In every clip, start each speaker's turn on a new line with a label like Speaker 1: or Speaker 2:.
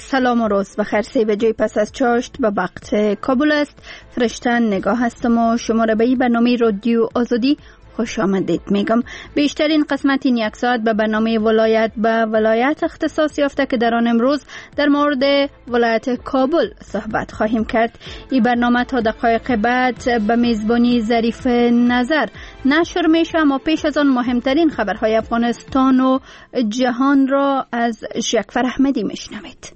Speaker 1: سلام و روز بخیر. 3 بجه پس از چاشت به وقت کابل است. فرشتن نگاه هستم و شما را به این برنامه رادیو آزادی خوش آمدید میگم. بیشترین قسمت این یک ساعت به برنامه ولایت به ولایت اختصاص یافته که در آن امروز در مورد ولایت کابل صحبت خواهیم کرد. این برنامه تا دقایق بعد به میزبانی ظریف نظر نشر میشه، اما پیش از آن مهمترین خبرهای افغانستان و جهان را از شکفر احمدی میشنوید.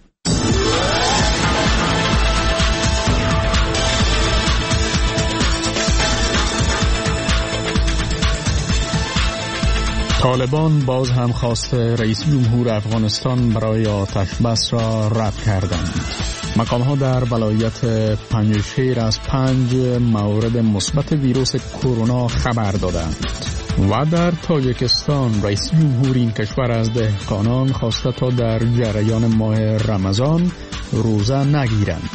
Speaker 2: طالبان باز هم خواست رئیس جمهور افغانستان برای آتش بس را رد کردند. مقام‌ها در ولایت پنجشیر از 5 مورد مثبت ویروس کرونا خبر دادند. و در تاجیکستان رئیس جمهور این کشور از دهقانان خواسته تا در جریان ماه رمضان روزه نگیرند.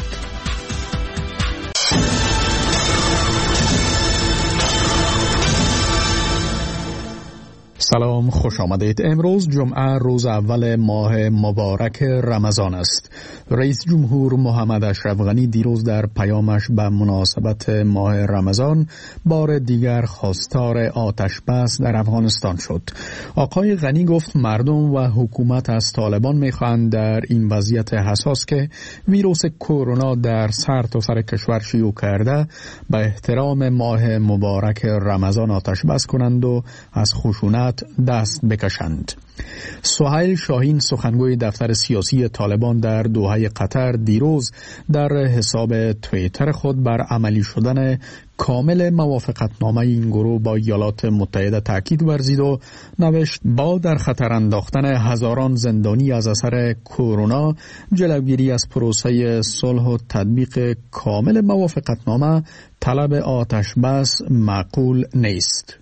Speaker 2: سلام، خوش آمدید. امروز جمعه روز اول ماه مبارک رمضان است. رئیس جمهور محمد اشرف غنی دیروز در پیامش به مناسبت ماه رمضان بار دیگر خواستار آتش بس در افغانستان شد. آقای غنی گفت مردم و حکومت از طالبان میخواهند در این وضعیت حساس که ویروس کرونا در سرتاسر کشور شیوع کرده به احترام ماه مبارک رمضان آتش بس کنند و از خشونت دست بکشند. سهیل شاهین سخنگوی دفتر سیاسی طالبان در دوحه قطر دیروز در حساب توییتر خود بر عملی شدن کامل موافقتنامه این گروه با ایالات متحده تاکید ورزید و نوشت با در خطر انداختن هزاران زندانی از اثر کرونا جلوگیری از پروسه صلح و تطبیق کامل موافقتنامه طلب آتش بس معقول نیست.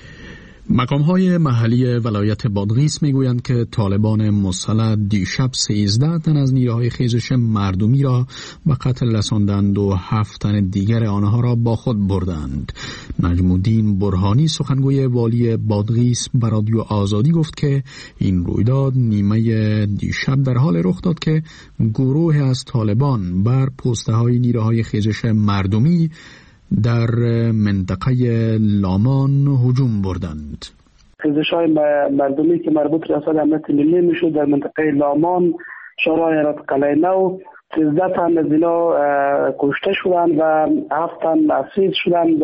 Speaker 2: مقام‌های محلی ولایت بادغیس میگویند که طالبان مسلح دیشب 13 تن از نیروهای خیزش مردمی را به قتل رساندند و 7 تن دیگر آنها را با خود بردند. نجم الدین برهانی سخنگوی والی بادغیس به رادیو آزادی گفت که این رویداد نیمه دیشب در حال رخ داد که گروه از طالبان بر پسته‌های نیروهای خیزش مردمی در منطقه لامان هجوم بردند.
Speaker 3: خیزش‌های مردمی که مربوط به ریاست امنیت ملی میشد در منطقه لامان، شورای ایالت قلعه نو، 13 تن از اینا کشته شدند و 7 تن اسیر شدند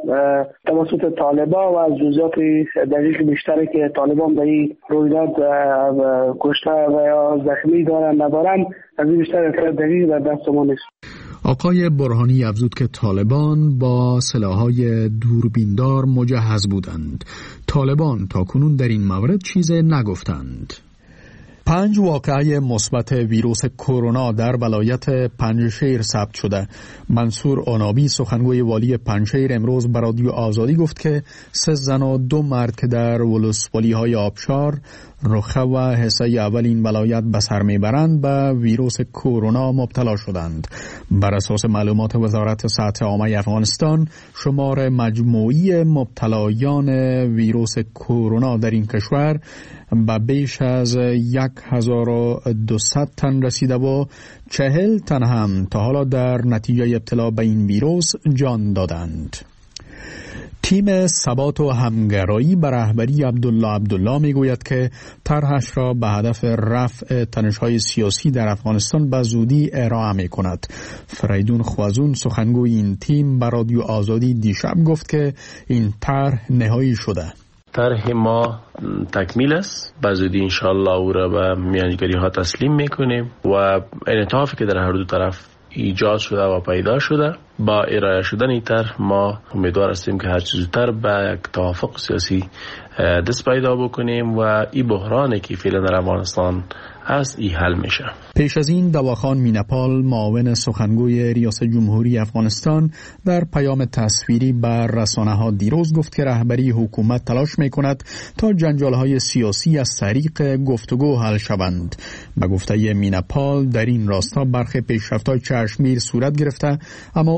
Speaker 3: توسط طالبان و از جزئیات دقیق بیشتری که طالبان به این رویداد کشته و یا زخمی دارند ندارند از این بیشتر اطلاع دقیق در دست ما نیست.
Speaker 2: آقای برهانی افزود که طالبان با سلاح‌های دوربیندار مجهز بودند. طالبان تاکنون در این مورد چیزی نگفتند. 5 واقعه مثبت ویروس کرونا در ولایت پنجشیر ثبت شده. منصور عنابی سخنگوی والی پنجشیر امروز به رادیو آزادی گفت که 3 زن و 2 مرد که در ولسوالی‌های آبشار، رخه و حصه اول این ولایت به سر میبرند به ویروس کرونا مبتلا شدند. بر اساس معلومات وزارت صحت عامه افغانستان، شمار مجموعی مبتلایان ویروس کرونا در این کشور به بیش از 1200 تن رسیده و 40 تن هم تا حالا در نتیجه ابتلا به این ویروس جان دادند. تیم ثبات و همگرایی به رهبری عبدالله میگوید که طرحش را به هدف رفع تنش‌های سیاسی در افغانستان به زودی ارائه می‌کند. فریدون خوازون سخنگوی این تیم به رادیو آزادی دیشب گفت که این طرح نهایی شده.
Speaker 4: طرح ما تکمیل است، به زودی انشاءالله او را به میانجیگری ها تسلیم میکنیم و انعطافی که در هر دو طرف ایجاد شده و پیدا شده با ارائه شدن این طرح ما امیدوار هستیم که هر چه زودتر به یک توافق سیاسی دست پیدا بکنیم و این بحرانی که فعلا در افغانستان هست این حل میشه.
Speaker 2: پیش از این دواخان مینپال معاون سخنگوی ریاست جمهوری افغانستان در پیام تصویری بر رسانه‌ها دیروز گفت که رهبری حکومت تلاش میکند تا جنجال‌های سیاسی از طریق گفتگو حل شوند. به گفته مینپال در این راستا برخی پیشرفت‌های چشمگیر صورت گرفته، اما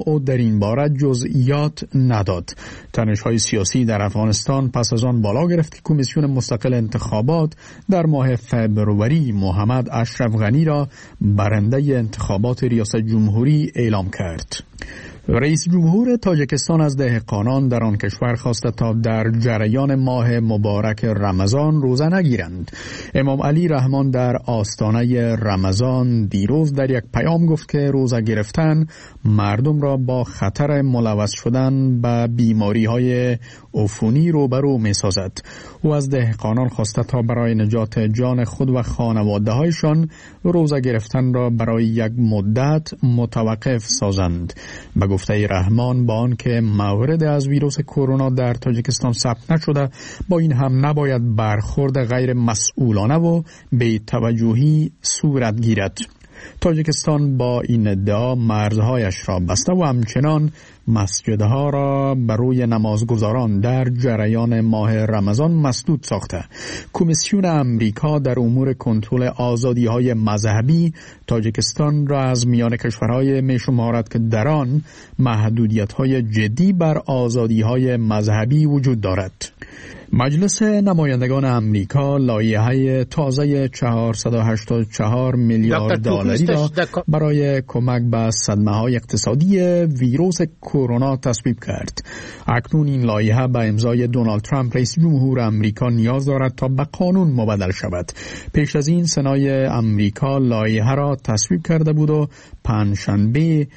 Speaker 2: او در این باره جزئیات نداد. تنش‌های سیاسی در افغانستان پس از آن بالا گرفت که کمیسیون مستقل انتخابات در ماه فبروری محمد اشرف غنی را برنده انتخابات ریاست جمهوری اعلام کرد. رئیس جمهور تاجیکستان از دهقانان در آن کشور خواسته تا در جریان ماه مبارک رمضان روزه نگیرند. امام علی رحمان در آستانه رمضان دیروز در یک پیام گفت که روزه گرفتن مردم را با خطر ملوث شدن به بیماری‌های عفونی روبرو می‌سازد. او از دهقانان خواسته تا برای نجات جان خود و خانواده‌هایشان روزه گرفتن را برای یک مدت متوقف سازند. به گفته رحمان با آنکه مورد از ویروس کرونا در تاجیکستان ثبت نشده، با این هم نباید برخورد غیر مسئولانه و بی توجهی صورت گیرد. تاجیکستان با این ادعا مرزهایش را بسته و همچنان مسجدها را برای نمازگزاران در جریان ماه رمضان مسدود ساخته. کمیسیون امریکا در امور کنترل آزادی‌های مذهبی تاجیکستان را از میان کشورهای می‌شمارد که در آن محدودیت‌های جدی بر آزادی‌های مذهبی وجود دارد. مجلس نمایندگان امریکا لایحه تازه 484 میلیارد دلاری را برای کمک به صدمه‌های اقتصادی ویروس کرونا تصویب کرد. اکنون این لایحه به امضای دونالد ترامپ رئیس جمهور امریکا نیاز دارد تا به قانون مبدل شود. پیش از این سنای امریکا لایحه را تصویب کرده بود و پنجشنبه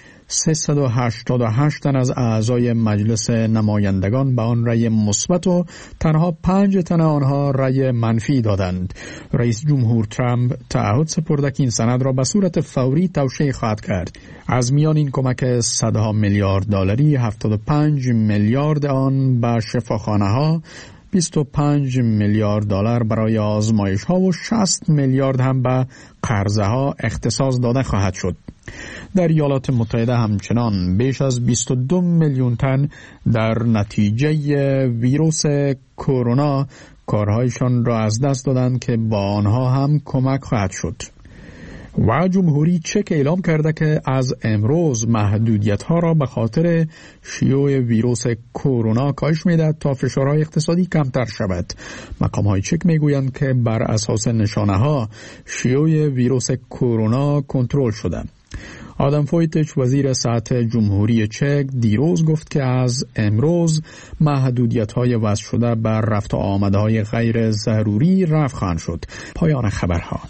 Speaker 2: 388 تن از اعضای مجلس نمایندگان به آن رأی مثبت و تنها 5 تن آنها رأی منفی دادند. رئیس جمهور ترامپ تعهد سپرده که این سند را به صورت فوری توشیح خواهد کرد. از میان این کمک صدها میلیارد دلاری 75 میلیارد آن به شفاخانه‌ها، 25 میلیارد دلار برای آزمایش‌ها و 60 میلیارد هم به قرضه‌ها اختصاص داده خواهد شد. در ایالات متحده همچنان بیش از 22 میلیون تن در نتیجه ویروس کرونا کارهایشان را از دست دادند که با آنها هم کمک خواهد شد. و جمهوری چک اعلام کرده که از امروز محدودیت‌ها را به خاطر شیوع ویروس کرونا کاهش می‌دهد تا فشارهای اقتصادی کمتر شود. مقام‌های چک می‌گویند که بر اساس نشانه‌ها شیوع ویروس کرونا کنترل شده. آدم فویتچ وزیر صحت جمهوری چک دیروز گفت که از امروز محدودیت‌های وضع شده بر رفت و آمدهای غیر ضروری رفع خواهند شد. پایان خبرها.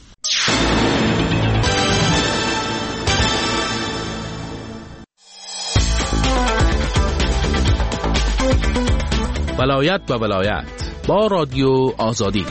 Speaker 5: ولایت و ولایت با رادیو آزادی.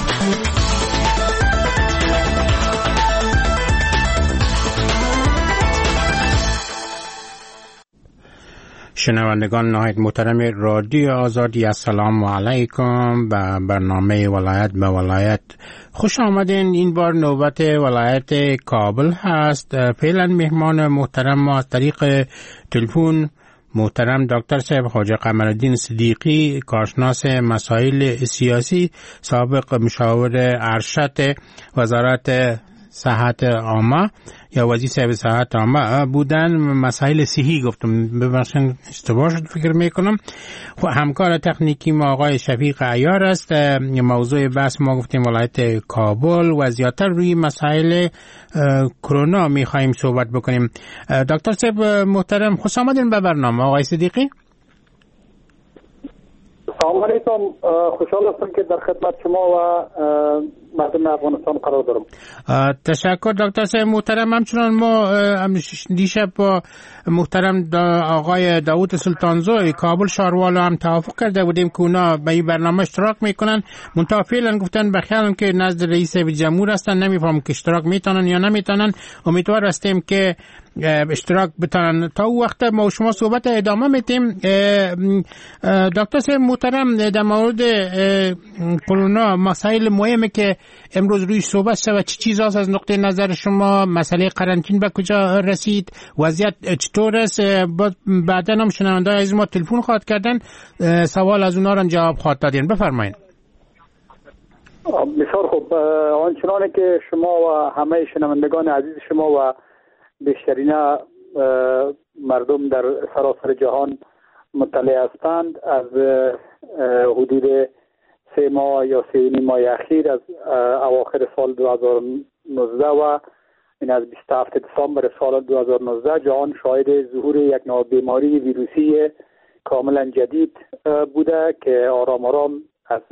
Speaker 6: شنوندگان نهایت محترم رادیو آزادی، السلام علیکم. به برنامه ولایت به ولایت خوش آمدین. این بار نوبت ولایت کابل هست. فعلا مهمان محترم ما از طریق تلفن محترم دکتر صاحب خواجه قمرالدین صدیقی، کارشناس مسائل سیاسی، سابق مشاور ارشد وزارت صحت عامه یا وزیر صاحب صحت عامه بودن. مسائل صحی گفتم، ببخشید اشتباه شد فکر میکنم. همکار تکنیکی ما آقای شفیق عیار است. موضوع بحث ما گفتیم ولایت کابل و زیادتر روی مسائل کرونا میخواییم صحبت بکنیم. دکتر صاحب محترم خوش آمدین به برنامه. آقای صدیقی
Speaker 7: سلام علیکم، خوشحال هستم که در خدمت شما و مردم افغانستان قرار دارم.
Speaker 6: تشکر دکتر صاحب محترم. همچنان ما دیشب با محترم آقای داوود سلطانزوی کابل شاروالو هم توافق کرده بودیم که اونا به این برنامه اشتراک میکنن. منتها فعلا گفتن بخیالم که نزد رئیس جمهور هستن، نمیفهم که اشتراک میتونن یا نمیتونن. امیدوار هستیم که اشتراک بتونن. تا او وقت ما و شما صحبت ادامه میتیم. دکتر صاحب محترم در مورد کرونا مسائل مهمه که امروز روی صحبت شد و چه چیزاست از نقطه نظر شما؟ مسئله قرنطینه به کجا رسید؟ وضعیت چطور است؟ بعدا هم شنونده‌های از ما تلفن خواهد کردن، سوال از اونا را جواب خواهد دادین. بفرمایید.
Speaker 7: بسیار خوب. آنچنانه که شما و همه شنوندگان عزیز شما و بیشترین مردم در سراسر جهان مطلع هستند، از حدود 3 ماه یا 3.5 ماه اخیر از اواخر سال 2019 و این از 27 دسامبر سال 2019 جهان شاهد ظهور یک نوع بیماری ویروسی کاملا جدید بوده که آرام آرام از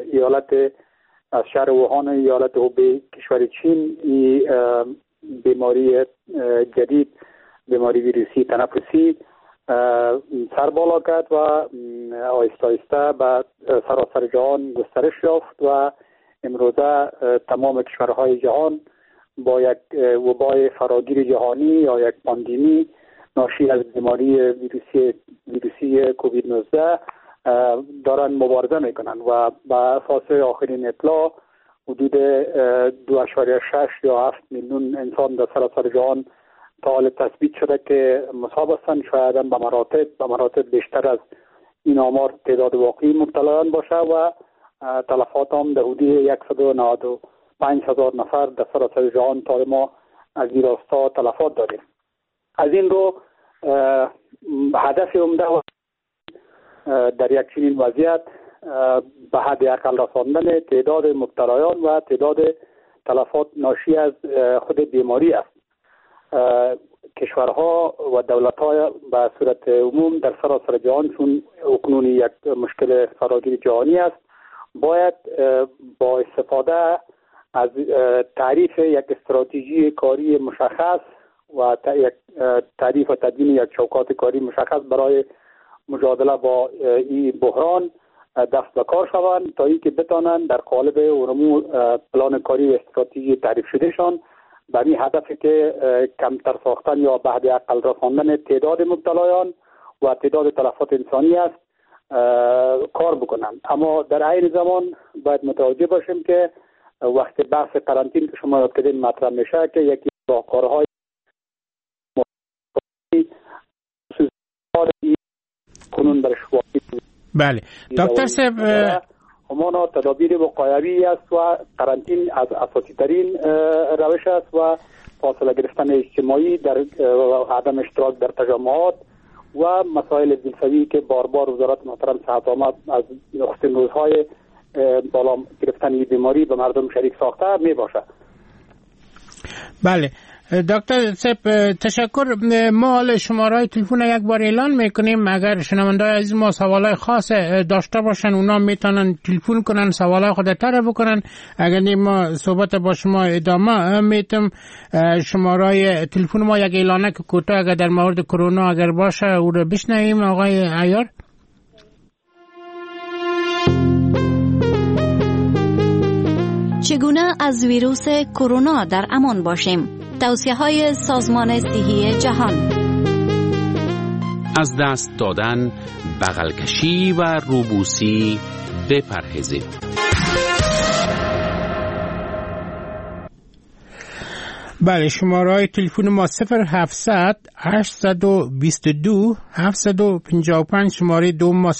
Speaker 7: شهر ووهان ایالت هوبی کشور چین این بیماری جدید، بیماری ویروسی تنفسی سر بالا کرد و آهسته آهسته به سراسر جهان گسترش یافت و امروزه تمام کشورهای جهان با یک وبای فراگیر جهانی یا یک پاندمی ناشی از بیماری ویروسی کووید 19 دارن مبارزه میکنن و به اساس آخرین اطلاع حدود 2.6 یا 7 میلیون انسان در سراسر جهان تا حال تثبیت شده که مصاب هستند. شاید هم به مراتب بیشتر از این آمار تعداد واقعی مبتلایان باشه و تلفات هم در حدود 195,000 نفر در سراسر جهان تا ما از این راستا تلفات داریم. از این رو هدف عمده در یک چنین وضعیت به حد اقل رساندن تعداد مبتلایان و تعداد تلفات ناشی از خود بیماری است. کشورها و دولت‌ها به صورت عموم در سراسر جهان چون اکنون یک مشکل فراگیر جهانی است باید با استفاده از تعریف یک استراتژی کاری مشخص و یک تعریف و تدوین یک چوکات کاری مشخص برای مجادله با این بحران دست به کار شوند تا اینکه بتوانند در قالب ورمو پلان کاری و استراتژی تعریف شدهشان به این هدفی که کمتر ساختن یا به حد اقل رساندن تعداد مبتلایان و تعداد تلفات انسانی است کار بکنند. اما در عین زمان باید متوجه باشیم که وقتی بحث قرنطینه که شما یاد کردین مطرح میشه که یکی از راهکارهای کنون برش واقعی.
Speaker 6: بله دکتر صاحب
Speaker 7: همانا تدابیر وقایوی است و قرنطینه از اساسی ترین روش است و فاصله گرفتن اجتماعی در عدم اشتراک در تجمعات و مسائل جنسوی که بار بار وزارت محترم صحت عامه از نخستین روزهای بالا گرفتن این بیماری به مردم شریک ساخته می باشه.
Speaker 6: بله دکتر صاحب تشکر. ما حال شماره‌های تلفن یک بار اعلان میکنیم، اگر شنونده‌های عزیز ما سوالای خاص داشته باشن اونا میتونن تلفن کنن سوالای خود طرح بکنن. اگر ما صحبت با شما ادامه میتم شماره‌های تلفن ما یک اعلانه که کوتاه اگر در مورد کرونا اگر باشه او رو بشنویم. آقای عیار
Speaker 8: چگونه از ویروس کرونا در امان باشیم؟ توصیه‌های سازمان صحی جهان:
Speaker 5: از دست دادن، بغل کشی و روبوسی بپرهیزید.
Speaker 6: بله شماره تلفن ما 0700 822 755 شماره دوم ما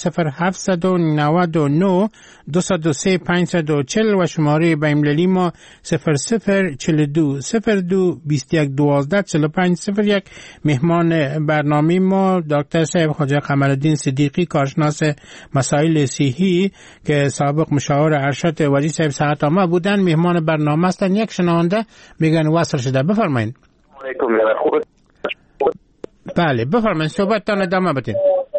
Speaker 6: 0799 203 540 و شماره بین‌المللی ما 0042 02 21 12 45 01. مهمان برنامه ما دکتر صاحب خواجه قمرالدین صدیقی کارشناس مسائل صحی که سابق مشاور ارشد وزیر صاحب صحت عامه بودن مهمان برنامه هستند. یک شنونده میگن وصل شده. بفرمایید. بله بفرمایید صحبتتان ادامه بدین.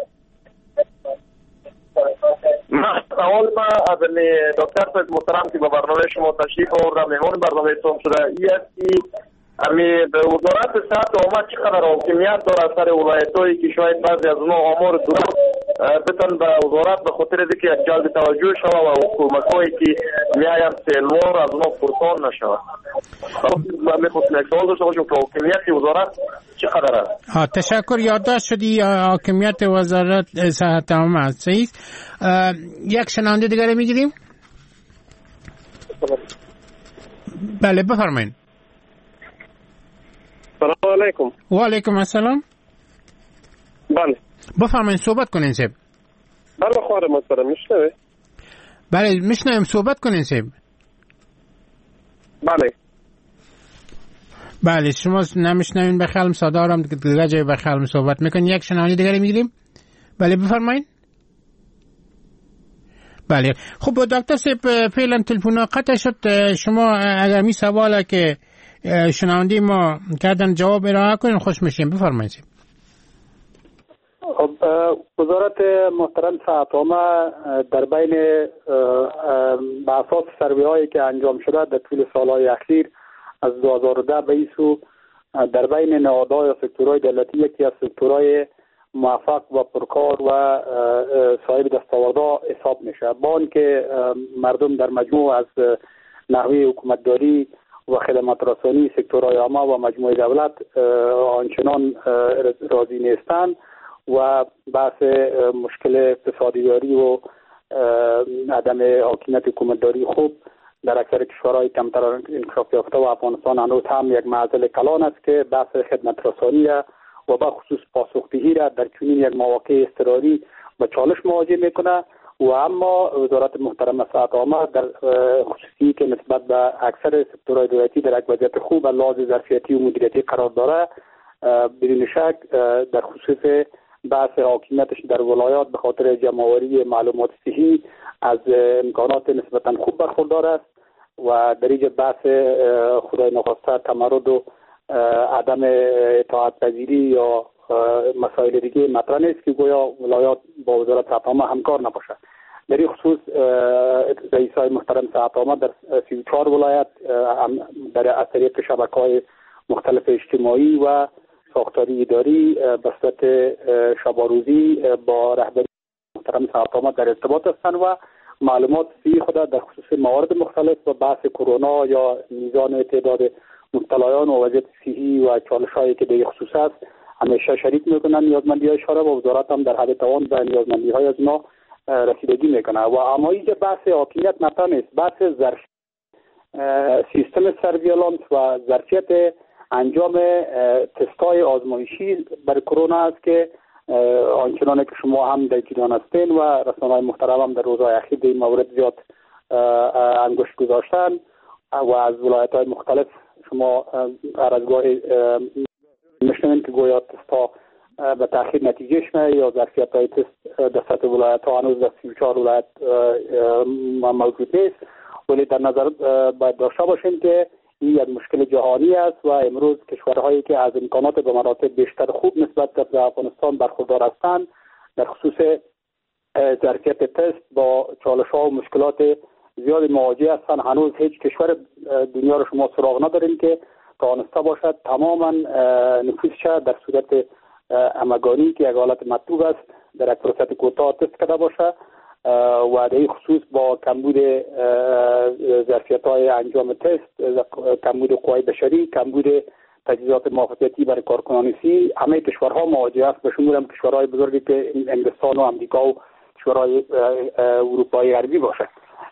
Speaker 9: اول ما از دکتر صاحب محترم که به برنامه شما تشریف آوردن مهمان برنامه تون شده این است که به وزارت صحت عامه چقدر حاکمیت داره سر ولایت‌هایی که شاید بعضی از اونها آمار درست بتن به وزارت به خاطر اینکه یک جلب توجه شود و حکومت‌هایی که میآیند سیلوار از اونها پرسان نشود. میخواستم یک سوال داشته باشم که حاکمیت وزارت چقدر است؟
Speaker 6: تشکر. یادداشت شدی حاکمیت وزارت صحت عامه است. صحیح. یک شنونده دیگر میگیریم. بله بفرمایید.
Speaker 9: سلام علیکم.
Speaker 6: و علیکم السلام.
Speaker 9: بله
Speaker 6: بفرمایید صحبت کنین صاحب.
Speaker 9: بله خواهر محترم میشنوه؟
Speaker 6: بله میشنویم صحبت کنین صاحب.
Speaker 9: بله
Speaker 6: بله شما نمیشنوین به خیالم صدا رو دیگه جای به خیالم صحبت میکنین. یک شنونده دیگری میگیریم. بله بفرمایید. بله خب دکتر صاحب فعلا تلفن قطع شد. شما اگر می سواله که شنونده ما کردن جواب ارائه کنین خوش میشیم. بفرمایید.
Speaker 7: خب وزارت محترم ساعتنامه در بین به اساس سروی هایی که انجام شده در طول سالهای اخیر از 2010 به این سو در بین نهادهای و سکتورهای دولتی یکی از سکتورهای موفق و پرکار و صاحب دستاوردها حساب میشه. با آنکه مردم در مجموع از نحوه حکومتداری و خدمات رسانی سکتورهای عامه و مجموعه دولت آنچنان راضی نیستند و بحث مشکل اقتصادی داری و عدم حاکمیت حکومتداری خوب در اکثر کشورهای کمتر انکشاف یافته و افغانستان هنوز هم یک معضل کلان است که بحث خدمت رسانی و به خصوص پاسخدهی را در چنین یک مواقع اضطراری و چالش مواجه میکنه. و اما وزارت محترم ساعتنامه در خصوصی که نسبت به اکثر سکتورهای دولتی در یک وضعیت خوب و لحاظ ظرفیتی و مدیریتی قرار داره، بدون شک در خصوص بحث حاکمیتش در ولایات به خاطر جمع‌آوری معلومات صحیح از امکانات نسبتا خوب برخوردار است و در اینجا بحث خدای نخواسته تمرد و عدم اطاعت پذیری یا مسائل دیگه مطرح نیست که گویا ولایات با وزارت ساعتنامه همکار نباشه. در این خصوص رئیسای محترم ساعتنامه در 34 ولایت در از طریق شبکه‌های مختلف اجتماعی و ساختاری اداری به صورت شب‌وروزی با رهبری محترم ساعتنامه در ارتباط هستند و معلومات صحیح خود در خصوص موارد مختلف و بحث کرونا یا میزان تعداد مبتلایان و وضعیت صحی و چالش‌هایی که در خصوص است همیشه شریک میکنن نیازمندی‌های شهر و وزارت هم در حد توان به نیازمندی‌های از ما رسیدگی میکنه. و اما اینجا بحث حاکمیت مطرح نیست، بحث سیستم سرویلانس و ظرفیت انجام تست‌های آزمایشی برای کرونا است که آنچنان که شما هم در جریان هستین و رسانه‌های محترم هم در روزهای اخیر در این مورد زیاد انگشت گذاشتن و از ولایت‌های مختلف شما هر از گاهی میشنوین که گویا تست‌ها به تأخیر نتیجه شده یا ظرفیت‌های تست در سطح ولایت‌ها هنوز در 34 ولایت موجود نیست. ولی در نظر باید داشته باشیم که این یک مشکل جهانی است و امروز کشورهایی که از امکانات به مراتب بیشتر خوب نسبت به افغانستان برخوردار هستند در خصوص ظرفیت تست با چالش‌ها و مشکلات زیاد مواجه هستند. هنوز هیچ کشور دنیا رو شما سراغ نداریم که توانسته باشد تماما نفوذش در صورت همگانی که یک حالت مطلوب است در یک فرصت کوتاه تست کرده باشه و در این خصوص با کمبود ظرفیت‌های انجام تست، کمبود قوای بشری، کمبود تجهیزات محافظتی برای کارکنان صحی، همه کشورها مواجه است، به شمول هم کشورهای بزرگی که انگلستان و امریکا و کشورهای اروپایی غربی باشه.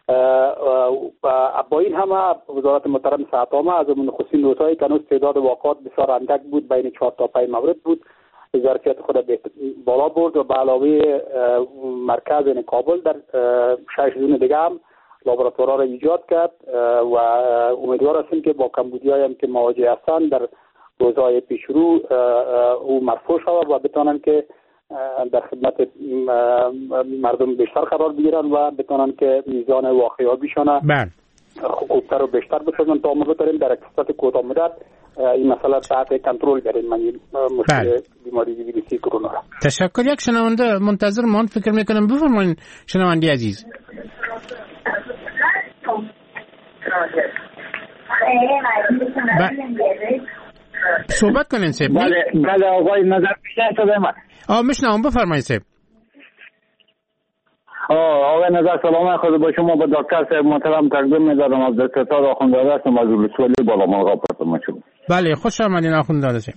Speaker 7: با این همه وزارت محترم ساعتنامه از نخستین روزهایی که هنوز تعداد واقعات بسیار اندک بود، بین 4 تا 5 مورد بود، ظرفیت خود بالا برد و به علاوه مرکز کابل در 6 زون دیگه هم لابراتوارها را ایجاد کرد و امیدوار هستیم که با کمبودی‌هایی هم که مواجه هستند در روزهای پیش رو او مرفوع شود و بتوانن که در خدمت مردم بیشتر قرار بگیرن و بتوانن که میزان واقعیابیشان خوبتر و بیشتر بسازن تا ما بتوانیم در اقتصاد کوتاه مدت این مسئله تحت کنترل کردیم. من مشکل بیماری ویروسی کرونا را.
Speaker 6: تشکر. یک شنونده منتظر مان فکر میکنم. بفرمایید شنونده عزیز. صحبت کنین سیب.
Speaker 3: بله آقای نظر پیشن شده من
Speaker 6: میشنم. بفرمایید سیب.
Speaker 3: آقای نظر سلام خود با شما با دکتر صاحب محترم تقدیم می‌دارم. از ستاد آخوندزاده هستم از ولسوالی بالامرغ آپارتمان شما.
Speaker 6: بله خوش آمدین آخوندزاده صاحب.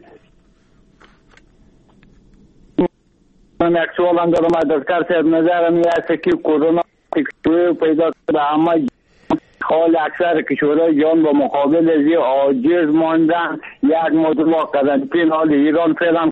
Speaker 3: من یک سوال هم دارم از دکتر صاحب. نظرم این است که کرونا پیدا کرده همه حال اکثر کشورهای جهان با مقابل از عاجز ماندن، یک مدل کردن پین حال ایران فعلا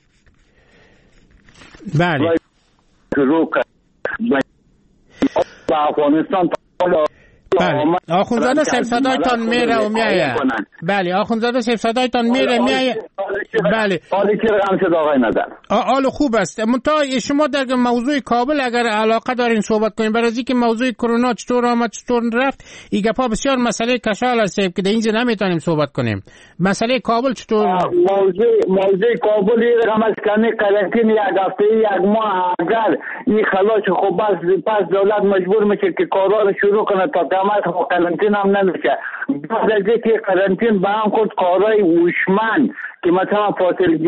Speaker 6: بله
Speaker 3: شروع کرد به افغانستان تا
Speaker 6: آخونزاده صاحب صدایتان میره و میایه. بله آخونزاده صاحب صدایتان میره میایه. بله
Speaker 10: حالی چه رقم شد آقای نظر؟
Speaker 6: حال خوب است. منتها شما در موضوع کابل اگر علاقه دارین صحبت کنین، برای اینکه موضوع کرونا چطور آمد چطور رفت این گپا بسیار مسئله کشال است که در اینجا نمیتونیم صحبت کنیم. مسئله کابل چطور؟
Speaker 10: موضوع کابل این رقم از کنی قرنطین یک هفته یک ماه اگر این خلاص خوب پس دولت مجبور میشه که کارا رو شروع کنه تا قیامت قرنطین هم نمیشه. بعد از اینکه قرنطین به هم خود کارای هوشمند که مثلا فاصله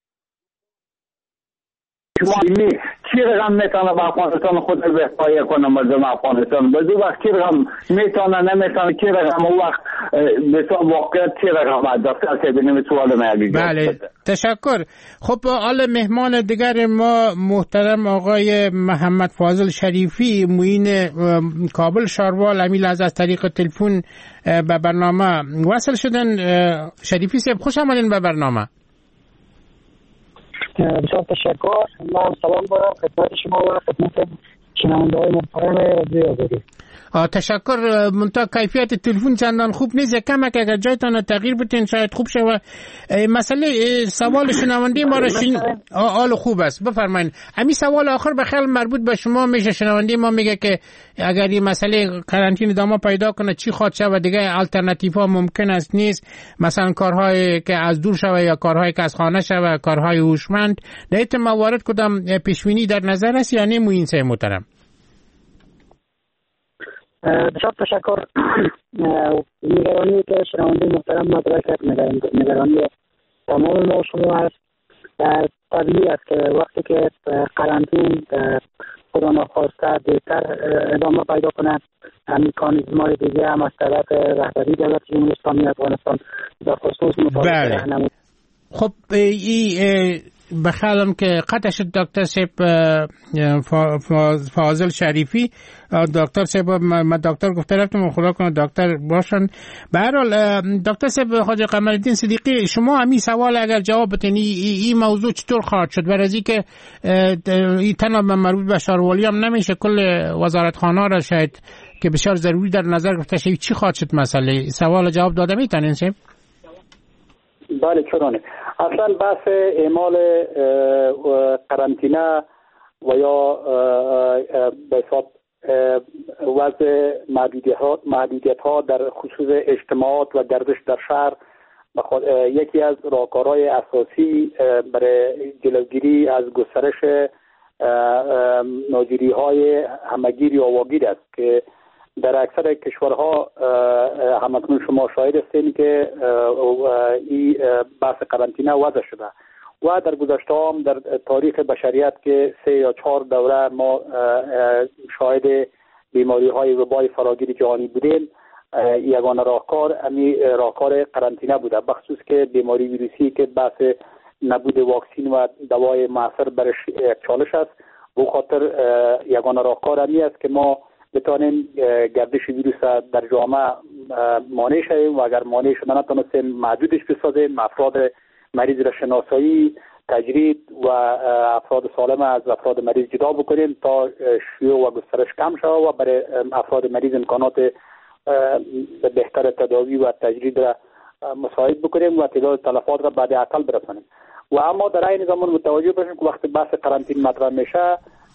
Speaker 10: چی رقم میتونه به افغانستان خود رو بحفایه کنه مردم افغانستان به دو وقت چی رقم میتونه نمیتونه چی رقم اون وقت بسیار واقعیت چی رقم دکتر سیبینیم سوال میگید.
Speaker 6: بله تشکر. خب حالا مهمان دیگر ما محترم آقای محمد فاضل شریفی معین کابل شاروال امیل از طریق تلفن به برنامه وصل شدن. شریفی صاحب خوش آمدین به برنامه.
Speaker 11: بسیار تشکر. من سلام دارم خدمت شما و خدمت شنونده‌های محترم رادیو آزادی.
Speaker 6: تشکر. منتها کیفیت تلفن چندان خوب نیست، کمک اگر جایتان تغییر بدین شاید خوب شه. مسئله سوال شنونده ما را حال خوب است. بفرمایید. همین سوال آخر به خیال مربوط به شما میشه. شنونده ما میگه که اگر این مسئله قرنطینه ادامه پیدا کنه چی خواهد شد و دیگه الटरनेटیو ها ممکن است نیست، مثلا کارهایی که از دور شوه یا کارهایی که از خانه شوه، کارهای هوشمند. در این موارد کدام پیشبینی در نظر است یا نه معین صاحب محترم؟
Speaker 11: بسیار تشکر. نگرانی که شنونده محترم مطرح کرد نگرانی تمام ما شما است. طبیعی است که وقتی که قرنطینه خدا ناخواسته دیرتر ادامه پیدا کنه، مکانیزم‌های دیگه هم از طرف رهبری دولت جمهوری اسلامی افغانستان به خصوص مطابقت نمود.
Speaker 6: خب این بخیالم که قطع شد دکتر صاحب فاضل شریفی. دکتر صاحب من دکتر گفته رفتم خدا کنه دکتر باشن. به هر حال دکتر صاحب خواجه قمرالدین صدیقی شما همین سوال اگر جواب بدین این موضوع چطور خواهد شد؟ برای اینکه این تنها مربوط به شاروالی هم نمیشه، کل وزارتخانه را شاید که بسیار ضروری در نظر گرفته شد. چی خواهد شد مسئله؟ سوال جواب داده میتونین صاحب؟
Speaker 7: بله چرا نه. اصلا بحث اعمال قرنطینه و یا به حساب وضع محدودیت ها در خصوص اجتماعات و گردش در شهر یکی از راهکارهای اساسی برای جلوگیری از گسترش ناجوری های همگیر یا واگیر است که در اکثر کشورها همکنون شما شاهد هستین که این بحث قرنطینه وضع شده و در گذشته هم در تاریخ بشریت که 3 یا 4 دوره ما شاهد بیماری های وبای فراگیر جهانی بودیم. یگانه راهکار قرنطینه بوده، بخصوص که بیماری ویروسی که بحث نبود واکسین و دوای موثر برش یک چالش است. به خاطر یگانه راهکار است که ما بتانیم گردش ویروس در جامعه مانع شویم و اگر مانع شده نتونستیم محدودش بسازیم، افراد مریض را شناسایی، تجرید و افراد سالم از افراد مریض جدا بکنیم تا شیوع و گسترش کم شود و برای افراد مریض امکانات بهتر تداوی و تجرید را مساعد بکنیم و تعداد تلفات را بعد اقل برسانیم. و اما در این زمان متوجه باشیم که وقتی بحث قرنطینه مطرح میشه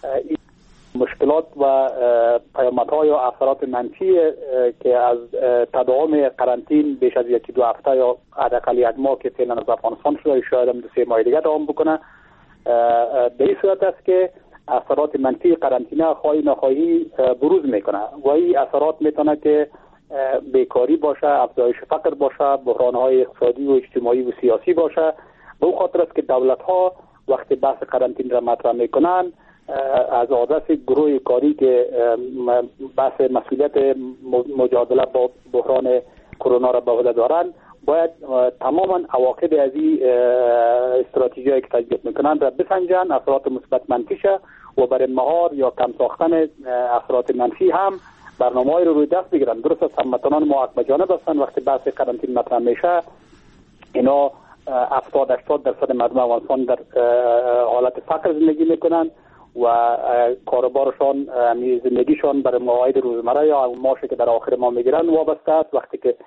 Speaker 7: مشکلات و پیامدها یا اثرات منفی که از تداوم قرنطینه بیش از 1-2 هفته یا حداقل 1 ماه که فعلا از افغانستان شده شاید هم 2-3 ماه دیگه دوام بکنه، به این صورت است که اثرات منفی قرنطینه خواهی نخواهی بروز میکنه و این اثرات میتونه که بیکاری باشه، افزایش فقر باشه، بحرانهای اقتصادی و اجتماعی و سیاسی باشه. به اون خاطر است که دولت ها وقتی بحث قرنطینه را مطرح میکنن از آدرس گروه کاری که بحث مسئولیت مجادله با بحران کرونا را به عهده دارند باید تماما عواقب از این استراتژی‌هایی که تجدید میکنند را بسنجن، اثرات مثبت منفی شه و برای مهار یا کم ساختن اثرات منفی هم برنامه‌ای رو روی دست بگیرن. درست است هموطنان ما حق بجانب هستند. وقتی بحث قرنطینه مطرح میشه اینا 70-80% مردم افغانستان در حالت فقر زندگی میکنن و کاروبارشان زندگیشان برای مواعید روزمره یا معاشی که در آخر ماه میگیرن وابسته است. وقتی که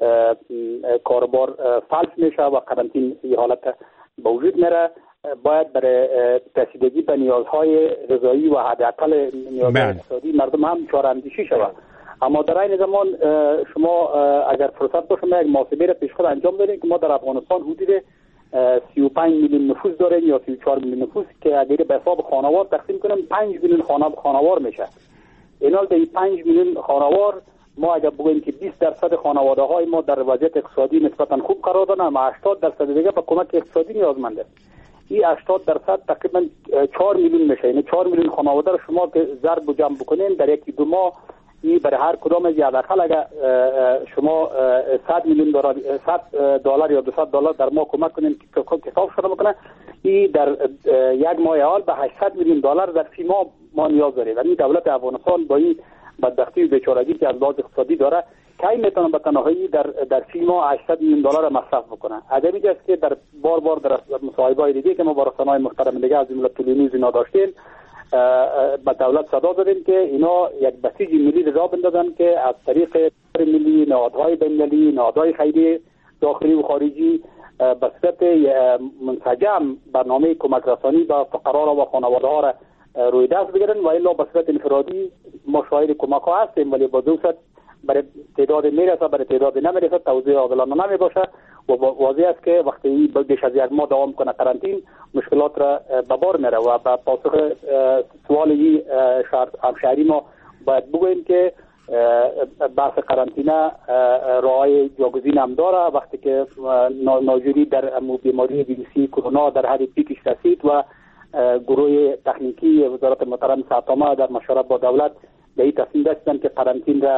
Speaker 7: کاروبار فلج میشه و قرنطین این حالت به وجود میره، باید برای رسیدگی به نیازهای غذایی و حداقل نیازهای اقتصادی مردم هم چاره‌اندیشی شود. اما در این زمان شما اگر فرصت باشه یک محاسبه را پیش خود انجام بدین که ما در افغانستان حدود 35 میلیون نفوس داریم یا 34 میلیون نفوس که اگر به حساب خانوار تقسیم کنیم 5 میلیون خانوار میشه. اینال در 5 میلیون خانوار ما اگر بگوییم که 20% خانواده های ما در وضعیت اقتصادی نسبتا خوب قرار دارن، اما 80% دیگه به کمک اقتصادی نیازمنده. این 80% تقریبا 4 میلیون میشه. یعنی 4 میلیون خانواده رو شما که ضرب و جمع بکنین در یکی دو ماه، این برای هر کدام از حداقل اگر شما 100 میلیون دلار یا $200 در ماه کمک کنین که حساب شده بکنه، این در یک ماه حال به $800 میلیون در فی ماه ما نیاز داریم. یعنی دولت افغانستان با این بدبختی و بیچارگی که از لحاظ اقتصادی داره کی میتونه به تنهایی در فی ماه $800 میلیون مصرف بکنه. ادبی است که در بار در مصاحبه‌های دیگه که ما با رسانه‌های محترم دیگه از جمله تلویزیون اینا داشتیم، به دولت صدا دادیم که اینا یک بسیج ملی راه بندازن که از طریق ملی، نهادهای بین‌المللی، نهادهای خیریه داخلی و خارجی به صورت منسجم برنامه کمک رسانی به فقرا و خانواده ها را روی دست بگیرن و الا به صورت انفرادی ما شاهد کمک ها هستیم، ولی با دوست برای تعداد میرسه برای تعداد نمیرسه، توزیع عادلانه نمی باشه و واضح است که وقتی بیش از یک ماه دوام کنه قرنطین مشکلات را به بار میره. و به پاسخ سوال همشهری ما باید بگوییم که بحث قرنطینه راههای جاگزین هم داره. وقتی که ناجوری در بیماری ویروسی کرونا در حد پیکش رسید و گروه تکنیکی وزارت محترم صحت عامه در مشورت با دولت به این تصمیم رسیدن که قرنطین را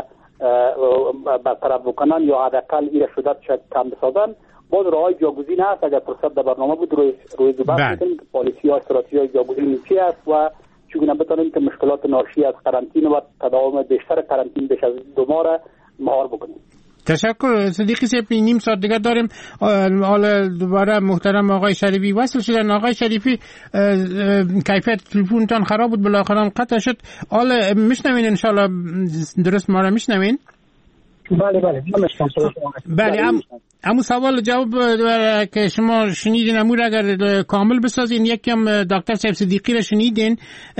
Speaker 7: برطرف بکنن یا حداقل این شدت کم بسازن. باز راههای جاگزین هست. اگر فرصت در برنامه بود روی بحث کنیم که پالیسی ها استراتژی جاگزین چی است و چگونه بتونیم که مشکلات ناشی از قرنطین و تداوم بیشتر قرنطین بیش از 2 ماه را مهار بکنیم.
Speaker 6: تشکر صدیقی صاحب. نیم ساعت دیگه داریم. حالا دوباره محترم آقای شریفی وصل شدن. آقای شریفی کیفیت تلفنتان خراب بود بالاخره قطع شد. حالا میشنوین ان شاء الله درست ما را میشنوین؟
Speaker 11: بله
Speaker 6: بله. همون سوال جواب که شما شنیدین امور اگر کامل بسازین. یکم دکتر صاحب صدیقی را شنیدین،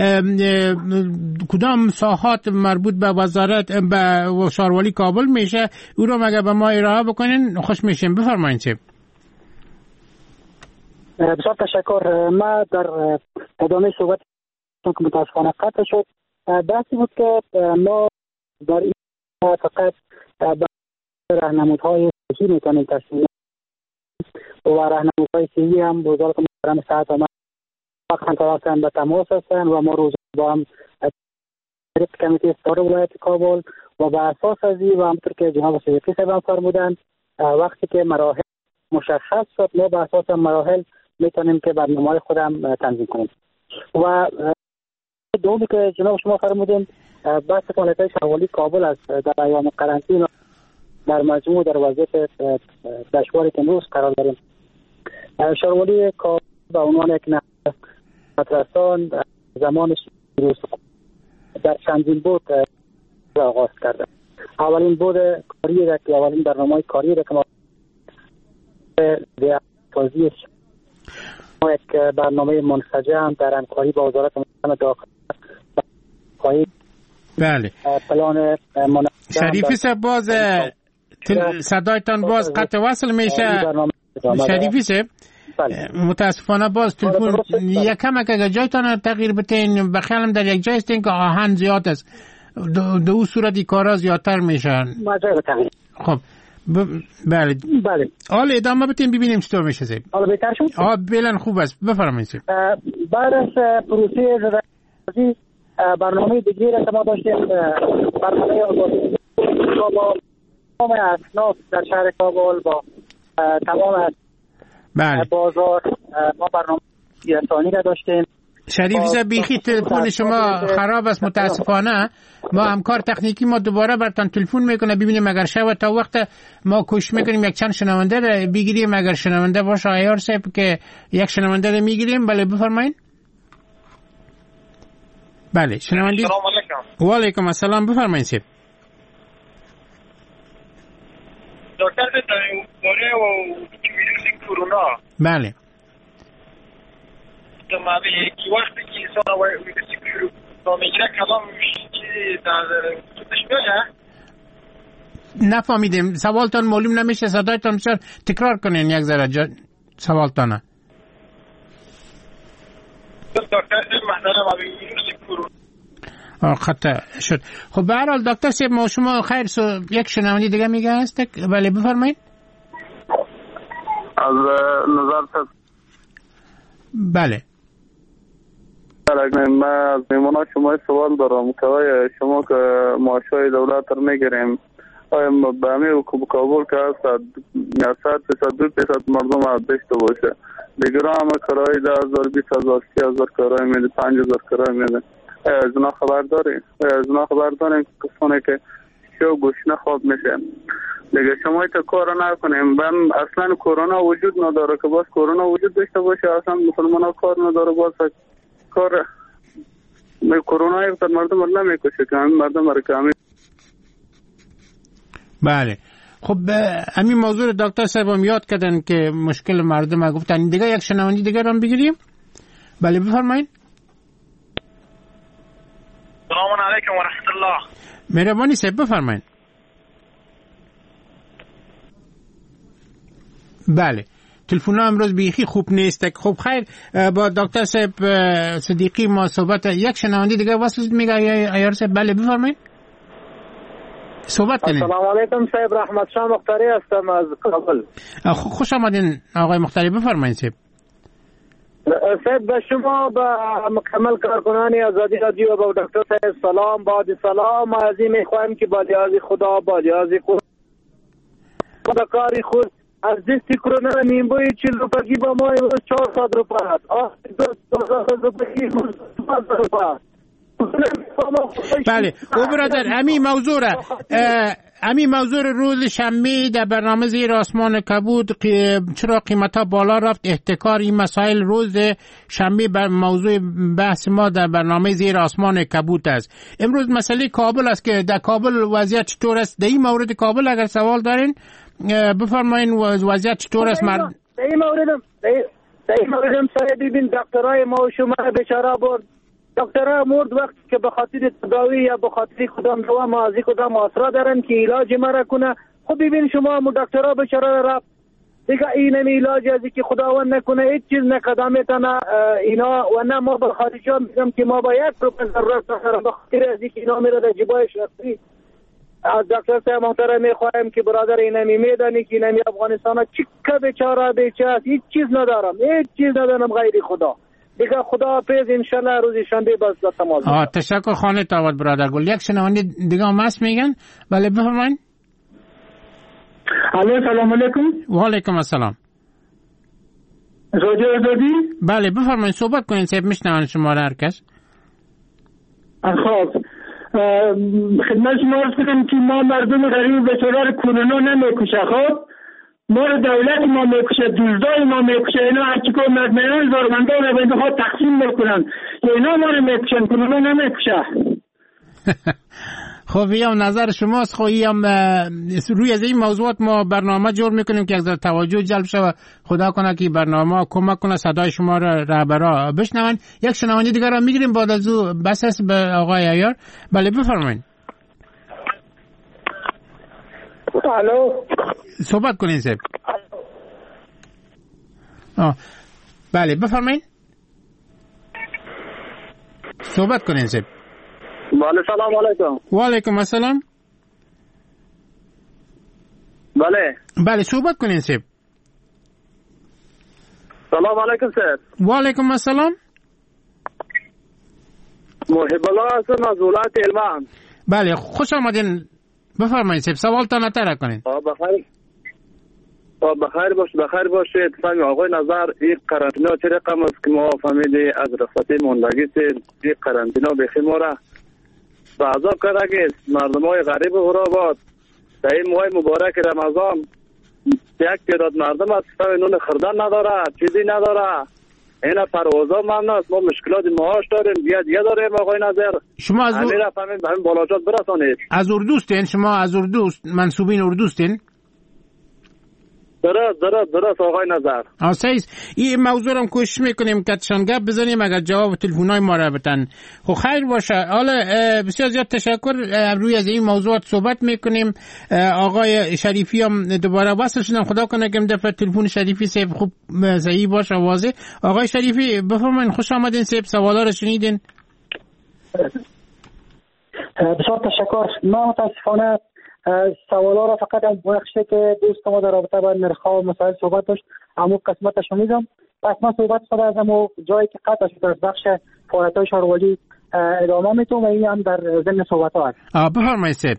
Speaker 6: کدام ساحات مربوط به وزارت به شاروالی کابل میشه او را مگه به ما ارائه بکنین خوش میشیم. بفرمایید صاحب.
Speaker 11: بسیار تشکر. ما در ادامه صحبت که متاسفانه قطع شد بحثی بود که ما در این فقط راهنمودهای صحیح میتونیم تصمیم و راهنمودهای صحیح هم وزارت محترم صحت عامه وقتا به تماس هستند و ما روز با هم کمیته استار ولایت کابل و به اساس از این و همونطور که جناب صدیقی صاحب فرمودند وقتی که مراحل مشخص شد ما به اساس مراحل میتونیم که برنامه‌های خودم تنظیم کنیم. و دومی که جناب شما فرمودین بحث فعالیت‌های شاروالی کابل است. در ایام قرنطینه در مجموع در وضعیت دشواری که امروز قرار داریم. شاروالی کابل به عنوان یک مدرسان زمان ویروس در چندین بود آغاز کرده. اولین بود کاری را که اولین برنامه کاری را که ما توضیح ما یک برنامه منسجم در همکاری با وزارت محترم داخلی
Speaker 6: بله
Speaker 11: پلان
Speaker 6: شریفی صاحب باز صدایتان باز قطع وصل میشه. شریفی صاحب متاسفانه باز تلفن یکم اگه جایتان تغییر بتین بخیالم در یک جای استین که آهن زیاد است دو صورتی کارا زیادتر میشن. خب بله حالا ادامه بتین ببینیم چطور میشه زیب.
Speaker 11: حالا بهتر شد؟
Speaker 6: بلن خوب است. بفرمایید.
Speaker 11: بعد از پروسه رسمی برنامه دیگری را که ما داشتیم برنامه آزادی با تمام اصناف در شهر کابل با تمام بازار ما برنامه سیاسانی را داشتیم.
Speaker 6: شریفی صاحب بیخی تلفن شما خراب است متاسفانه. ما همکار تکنیکی ما دوباره براتون تلفن میکنه ببینیم اگر شب تا وقت ما کوشش میکنیم یک چند شنونده را بگیریم. اگر شنونده باشه ایار صاحب که یک شنونده را میگیریم. بله بفرمایید. بله شنوندی.
Speaker 12: سلام علیکم.
Speaker 6: و علیکم السلام، بفرمایید سیب.
Speaker 12: دکتر در مورد ویروس کرونا
Speaker 6: بله
Speaker 12: تمامی کی وقتی که انسان ویروس کرونا میگیره کلام میشه در تشمیه.
Speaker 6: نفهمیدیم سوالتان معلوم نمیشه، صدایتان میشه تکرار کنین یک ذره سوالتان.
Speaker 12: دکتر مثلا ویروس کرونا
Speaker 6: خطا شد. خب به هر حال دکتر صاحب ما شما خیر یک شنونده دیگه میگه هست. بله بفرمایید.
Speaker 3: از نظر
Speaker 6: بله
Speaker 3: من از میمونا شما سوال دارم که شما که معاشای دولت رو میگیریم آیا به همه کابل که هست 100% مردم ها داشته باشه، دیگر همه کرای 10,000 20,000 30,000 کرای میده 5,000 کرای میده. از اونا خبر داریم؟ از اونا خبر داریم کسانی که شو گوشنه خواب میشه دیگه شما تا کار نکنیم. من اصلا کرونا وجود نداره که باز کرونا وجود داشته باشه اصلا مسلمان ها کار نداره باز کار کرونا یک مردم رو نمیکشه که همین مردم رو که همین.
Speaker 6: بله خب همین موضوع دکتر صاحب هم یاد کردن که مشکل مردم ها گفتن. دیگه یک شنوندی دیگر هم بگیریم. بله بفرمایید.
Speaker 12: سلام علیکم و رحمت الله.
Speaker 6: مهربانی صاحب بفرمایید. بله تلفن امروز بیخی خوب نیست. خب خیر با دکتر صاحب صدیقی ما صحبت یک شنونده دیگه واسه میگه ایار صاحب. بله بفرمایید صحبت کنید.
Speaker 13: السلام علیکم صاحب، رحمت شاه مختاری هستم از کابل.
Speaker 6: خوش آمدین آقای مختاری، بفرمایید صاحب.
Speaker 13: صاحب به شما به مکمل کارکنان آزادی رادیو و دکتر صاحب سلام بعد سلام. از این میخوایم که با لیاز خدا با لیاز خدا کاری خود از دستی کرونا نیمبوی 40 روپایی با ما 400 روپایی است. 2000 روپایی 400 روپایی.
Speaker 6: بله او برادر همین موضوع روز شنبه در برنامه زیر آسمان کبود چرا قیمت ها بالا رفت احتکار این مسائل روز شنبه بر موضوع بحث ما در برنامه زیر آسمان کبود است. امروز مسئله کابل است که در کابل وضعیت چطور است. در این مورد کابل اگر سوال دارین بفرمایین وضعیت چطور است.
Speaker 13: در این موردم صاحب ببین دکترای ما و شما بیچاره برد. دکترها مرد وقتی که به خاطر تداوی یا به خاطر کدام دوا مازی کدام آسرا دارن که علاج مرا کنه. خب ببین شما مو دکترها بیچاره رفت دیگه این علاج ازی که خداوند نکنه هیچ چیز نقدامه تنه اینا و نه ما به خارجی ها میگم که ما باید روپن ضرورت دارم به خاطر ازی که اینا میره در جبای شخصی. از دکتر صاحب محترم میخوایم که برادر اینا میدانی که اینا افغانستان ها چکه بیچاره هیچ چیز ندارم غیر خدا. دیگه خدا حافظ انشالله روز شنبه باز تمام.
Speaker 6: تشکر خانه تاوت برادر گل. یک شنونده دیگه هم هست میگن. بله بفرمایید.
Speaker 10: سلام علیکم.
Speaker 6: و علیکم السلام.
Speaker 10: زوجه آزادی.
Speaker 6: بله بفرمایید صحبت کنین صاحب میشنون شما را هر کس.
Speaker 10: خب خدمت شما عرض کنم که ما مردم غریب به طور کرونا نمیکشه. خب ما رو دولت ما میکشه، دوزدای ما میکشه، اینا هرچی که مردمان زارمنده رو به اینها تقسیم میکنن، اینا ما رو میکشن، کرونا نمیکشه.
Speaker 6: خب این هم نظر شماست. خب این هم روی از این موضوعات ما برنامه جور میکنیم که یک ذره توجه جلب شود. خدا کنه که برنامه کمک کنه صدای شما را رهبرا بشنون. یک شنونده دیگر را میگیریم بعد از او بس است به آقای عیار. بله بفرمایید.
Speaker 13: الو
Speaker 6: صحبت کنین صاحب. بله بفرمایید صحبت کنین صاحب.
Speaker 3: بله سلام علیکم.
Speaker 6: و علیکم السلام.
Speaker 3: بله
Speaker 6: صحبت کنین صاحب.
Speaker 3: سلام علیکم صاحب.
Speaker 6: و علیکم السلام.
Speaker 3: محب الله هستم از ولایت هلمند.
Speaker 6: بله خوش آمدین. بفرمایید صاحب سوالتان اطرح کنین.
Speaker 3: بخیر باشید. فهم آقای نظر این قرنطینه چه رقم است که ما فهمیدی از رخصتی ماندگی این قرنطینه بخی ما را بعضا کرده که مردم های غریب و غرابات در این ماه مبارک رمضان یک تعداد مردم از نون خوردن نداره چیزی نداره
Speaker 7: اینا پروازا ممنوع است. ما مشکلات معاش داریم، دیگه داریم آقای نظر.
Speaker 6: شما از
Speaker 7: همین بالاجات برسانید.
Speaker 6: از اردوستین؟ شما از اردوست، منسوبین اردوستین؟
Speaker 7: درست آقای نظر.
Speaker 6: آسایس این موضوع رو کوشش میکنیم که تشان گپ بزنیم اگر جواب تلفن‌های ما را بدن. خب خیر باشه. حالا بسیار زیاد تشکر. روی از این موضوعات صحبت میکنیم. آقای شریفی هم دوباره وصل شدن. خدا کنه که دفعه تلفن شریفی صاحب خوب صحیح باشه واضح. آقای شریفی بفرمایید. خوش آمدین صاحب. سوالا رو شنیدین؟
Speaker 11: بسیار تشکر. ما متاسفانه سوالا را فقط از بخشی که دوست ما در رابطه با نرخ‌ها و مسائل صحبت داشت اما قسمتش شنیدم. پس من صحبت خود از اما جایی که قطع شد از بخش فعالیت‌های شهروالی ادامه میتونم و این هم در ضمن صحبت‌ها است.
Speaker 6: بفرمایید صاحب.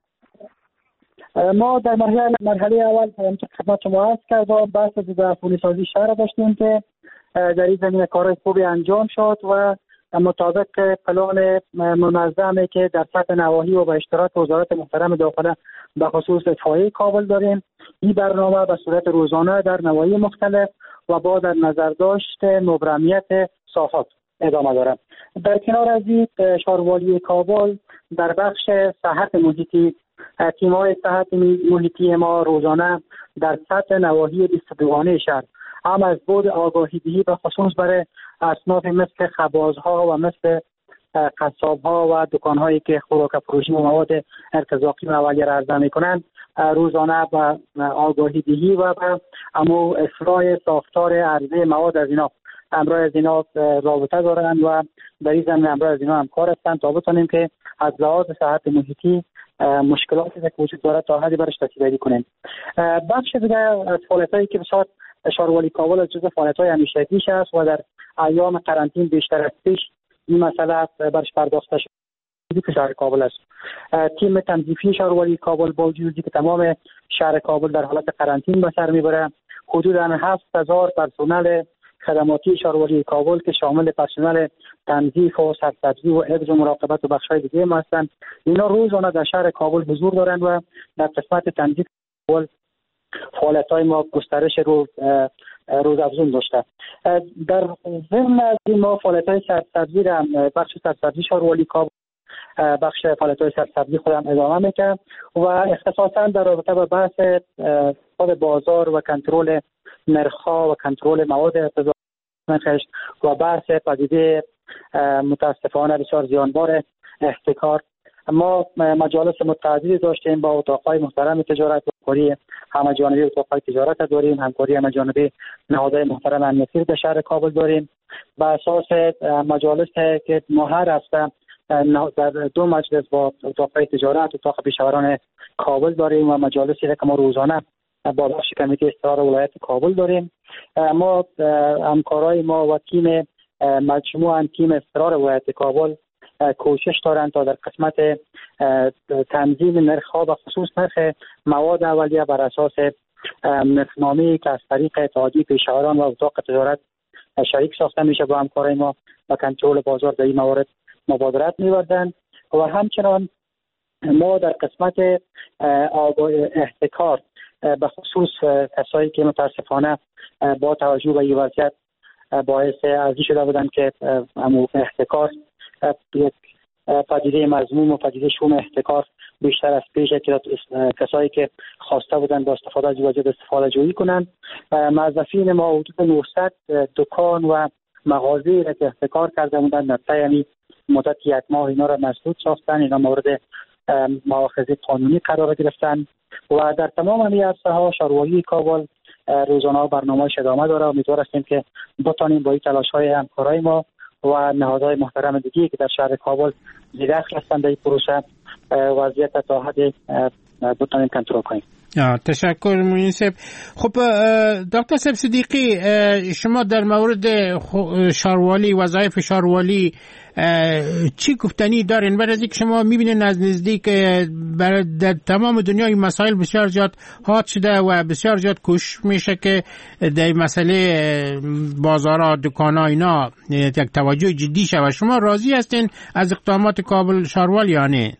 Speaker 11: ما در مرحله اول که خدمت شما عرض کردم بحث ضعف‌های سازی شهر داشتیم که در این زمینه کارهای خوبی انجام شد و مطابق پلان منظمی که در سطح نواحی و به اشتراک وزارت محترم داخله به خصوص اتفاقیه کابل داریم. این برنامه به صورت روزانه در نواحی مختلف و با در نظر داشت مبرمیت ساحات ادامه دارد. در کنار از این شهروالی کابل در بخش صحت محیطی تیم‌های صحت محیطی ما روزانه در سطح نواحی 22 شهر هم از بود آگاهی‌دهی به خصوص برای اصناف مثل خبازها و مثل قصاب‌ها و دکان‌هایی که خوراک فروشی و مواد ارتزاقی و وغیره عرضه می‌کنند روزانه به آگاهی‌دهی و به اصلاح ساختار عرضه مواد از اینا همراه از اینا رابطه دارند و در این زمینه همراه از اینا همکار هستند تا بتونیم که از لحاظ صحت محیطی مشکلاتی که وجود داره تا حدی برش رسیدگی کنیم. بخش دیگه از فعالیتایی که بسیار شهروالی کابل از جزو فعالیت‌های همیشگیش است و در ایام قرنطینه بیشتر از پیش این مسئله برش پرداخته شده که شهر کابل است. تیم تنظیفی شهروالی کابل با وجودی که تمام شهر کابل در حالت قرنطینه به سر میبره حدوداً 7000 پرسنل خدماتی شهروالی کابل که شامل پرسنل تنظیف و سرسبزی و حفظ و مراقبت و بخش‌های دیگه هم هستند. اینا روزانه در شهر کابل حضور دارند و در قسمت تنظیف کابل فعالیت‌های ما گسترش روزافزون داشته. در ضمن از این ما فعالیت‌های سرسبزی را بخش سرسبزی شهروالی کابل بخش فعالیت‌های سرسبزی خودم ادامه میکنم و اختصاصا در رابطه با بحث خود بازار و کنترل نرخ‌ها و کنترل مواد ارتزاقی و بحث پدیده متاسفانه بسیار زیانبار احتکار. ما مجالس متعددی داشتیم با اتاق‌های محترم تجارت، همکاری همه‌جانبه اتاق‌های تجارت داریم، همکاری همه‌جانبه نهادهای محترم امنیتی در شهر کابل داریم. بر اساس مجالس که ماهر هستند در 2 مجلس با اتاق‌های تجارت، اتاق پیشاوران کابل داریم و مجالسی که ما روزانه با بخش کمیته استقرار ولایت کابل داریم. ما همکارای ما و تیم مجموعاً تیم استقرار ولایت کابل کوشش دارند تا در قسمت تنظیم نرخ‌ها و خصوص نرخ مواد اولیه بر اساس نرخ‌نامه‌ای که از طریق اتحادیه پیشاوران و اتاق تجارت شریک ساخته میشه با همکارای ما و کنترل بازار در این موارد مبادرت می‌ورزند و همچنان ما در قسمت احتکار به خصوص کسایی که متاسفانه با توجه به این وضعیت باعث ارزی شده بودند که احتکار یک پدیده مذموم و پدیده شوم احتکار بیشتر از پیش که کسایی که خواسته بودند با استفاده از وضعیت استفاده جویی کنند. موظفین ما حدود 900 دکان و مغازه را که احتکار کرده بودند در طی مدت 1 ماه اینا را مسدود ساختن، اینا مورد مؤاخذه قانونی قرار گرفتن و در تمام این عرصه‌ها شهروالی کابل روزانه برنامه‌اش ادامه داره. امیدوار هستیم که بتونیم با این تلاش‌های همکارای ما و نهادهای محترم دیگه که در شهر کابل دخل هستند در این پروسه وضعیت تا حدی بتونیم کنترل کنیم.
Speaker 6: تشکر معین صاحب. خب دکتر صاحب صدیقی، شما در مورد شهروالی وظایف شهروالی چی گفتنی دارین؟ بعد از اینکه شما میبینین از نزدیک در تمام دنیای مسائل بسیار زیاد حاد شده و بسیار زیاد کوشش میشه که در مسئله بازارها، دکان‌ها اینا یک توجه جدی شه و شما راضی هستین از اقدامات کابل شهروالی یا نه؟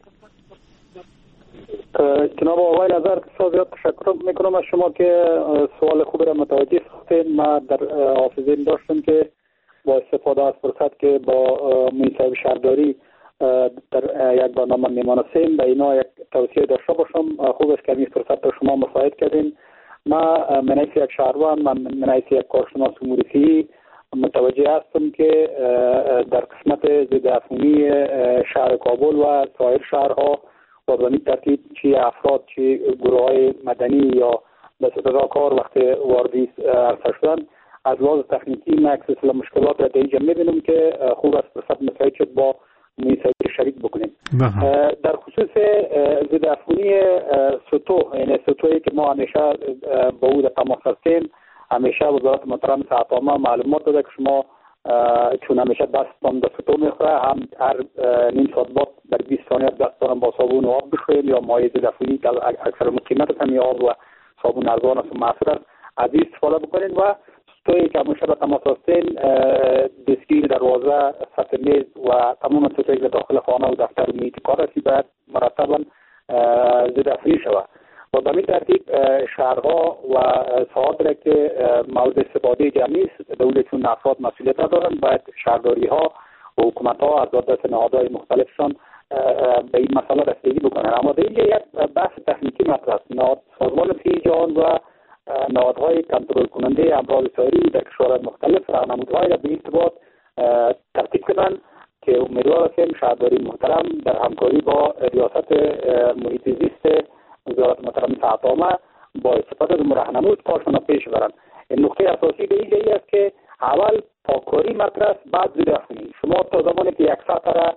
Speaker 7: جناب آقای نظر بسیار زیاد تشکر میکنم از شما که سوال خوب را متوجه ساختین. ما در حافظه داشتم که با استفاده از فرصت که با معین صاحب شهرداری در یک برنامه میمانستیم به اینا یک توصیه داشته باشم. خوب است که این فرصت رو شما مساعد کردین. ما من حیث یک شهروند، من حیث یک کارشناس امور صحی متوجه هستم که در قسمت ضد عفونی شهر کابل و سایر شهرها و به این ترتیب چی افراد چی گروه های مدنی یا به صدا کار وقتی واردی عرصه شدن از لحاظ تکنیکی من یک سلسله مشکلات را در اینجا میبینم که خوب است فرصت مساعد شد با میسایی شریک بکنیم. در خصوص ضد عفونی سوتو، یعنی سوتویی که ما همیشه با او در تماس هستیم، همیشه وزارت محترم صحت عامه معلومات داده که شما چون همیشه دستتان به سوتو میخوره، هم هر نیم ساعت بعد در 20 ثانیه دستتان با صابون و آب بشویید یا مایع ضد عفونی که اکثر قیمت هم آب و صابون ارزان است و مؤثر است از این استفاده بکنید و سوتویی که همیشه به تماس هستین دستگیر دروازه سطح میز و تمام سوتویی که داخل خانه و دفتر محیط کار هستی باید مرتبا ضد عفونی شود و به این ترتیب شهرها و ساعات را که مورد استفاده جمعی است دولت چون افراد مسئولیت ندارند باید شهرداری ها و حکومت ها از دست نهادهای مختلفشان به این مسئله رسیدگی بکنند. اما در اینجا یک بحث تکنیکی مطرح است. سازمان صحت جهان و نهادهای کنترل کننده امراض سایری در کشورهای مختلف راهنمودهای را به ارتباط ترتیب کردند که امیدوار هستیم شهرداری محترم در همکاری با ریاست محیط زیست وزارت محترم صحت عامه با استفاده از راهنمود کارشون پیش برند. این نکته اساسی به اینجا است که اول پاککاری مطرح است، بعد ضد عفونی. شما تا زمانی که یک سطح را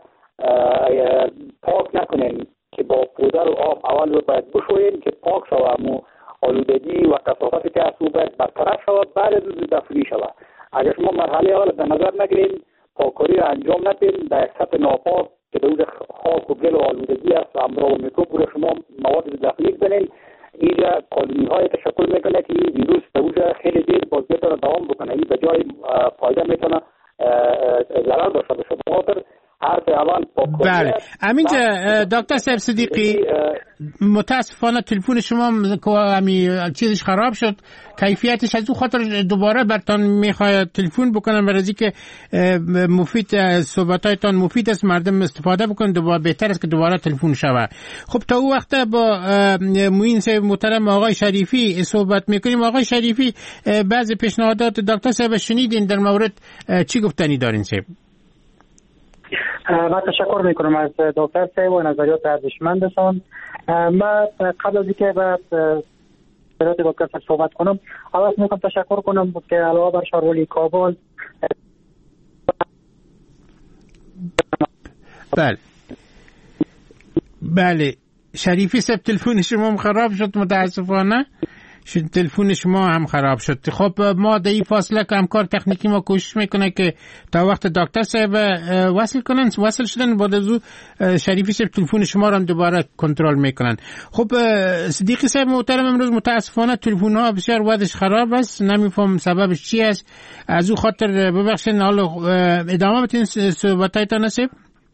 Speaker 7: پاک نکنین که با پودر و آب اول رو باید بشویین که پاک شود، آلودگی و کثافتی که از او باید برطرف شود، بعد از ضد عفونی شود. اگر شما مرحله اول در نظر نگیرین، پاککاری را انجام ندین، در یک سطح ناپاک که در خاک و گل و آلودگی است و امراض و میکروب رو شما مواد ضد عفونی بزنین، اینجا کالونی های تشکل میکنه که این ویروس در اونجا خیلی دیر باز میتونه دوام بکنه. این به جای فایده میتونه ضرر داشته باشه. بخاطر حرف اول
Speaker 6: بله. همینجا دکتر صاحب صدیقی متاسفانه تلفن شما چیزش خراب شد، کیفیتش از او خاطر دوباره برتان میخواد تلفن بکنم برای که مفید صحبتایتان مفید است، مردم استفاده بکنن، دوباره بهتر است که دوباره تلفن شود. خب تا او وقت با معین صاحب محترم آقای شریفی صحبت میکنیم. آقای شریفی بعضی پیشنهادات دکتر صاحب شنیدین، در مورد چی گفتنی دارین صاحب؟
Speaker 11: من تشکر میکنم از دکتر صاحب و نظریات ارزشمندشان. من قبل از اینکه به برات دکتر صاحب صحبت کنم اول میخوام تشکر کنم که علاوه بر شهرولی کابل
Speaker 6: بله شریفی صاحب تلفن شما خراب شد متاسفانه، تلفن شما هم خراب شد. خب ما در این فاصله که همکار تکنیکی ما کوشش میکنه که تا وقت دکتر صاحب وصل شدن بعد از او شریفی صاحب تلفن شما رو هم دوباره کنترل میکنن. خب صدیقی صاحب محترم امروز متاسفانه تلفن ها بسیار وضعش خراب است، نمیفهم سببش چی است، از او خاطر ببخشید. حالا ادامه بدین صحبتایتان صاحب.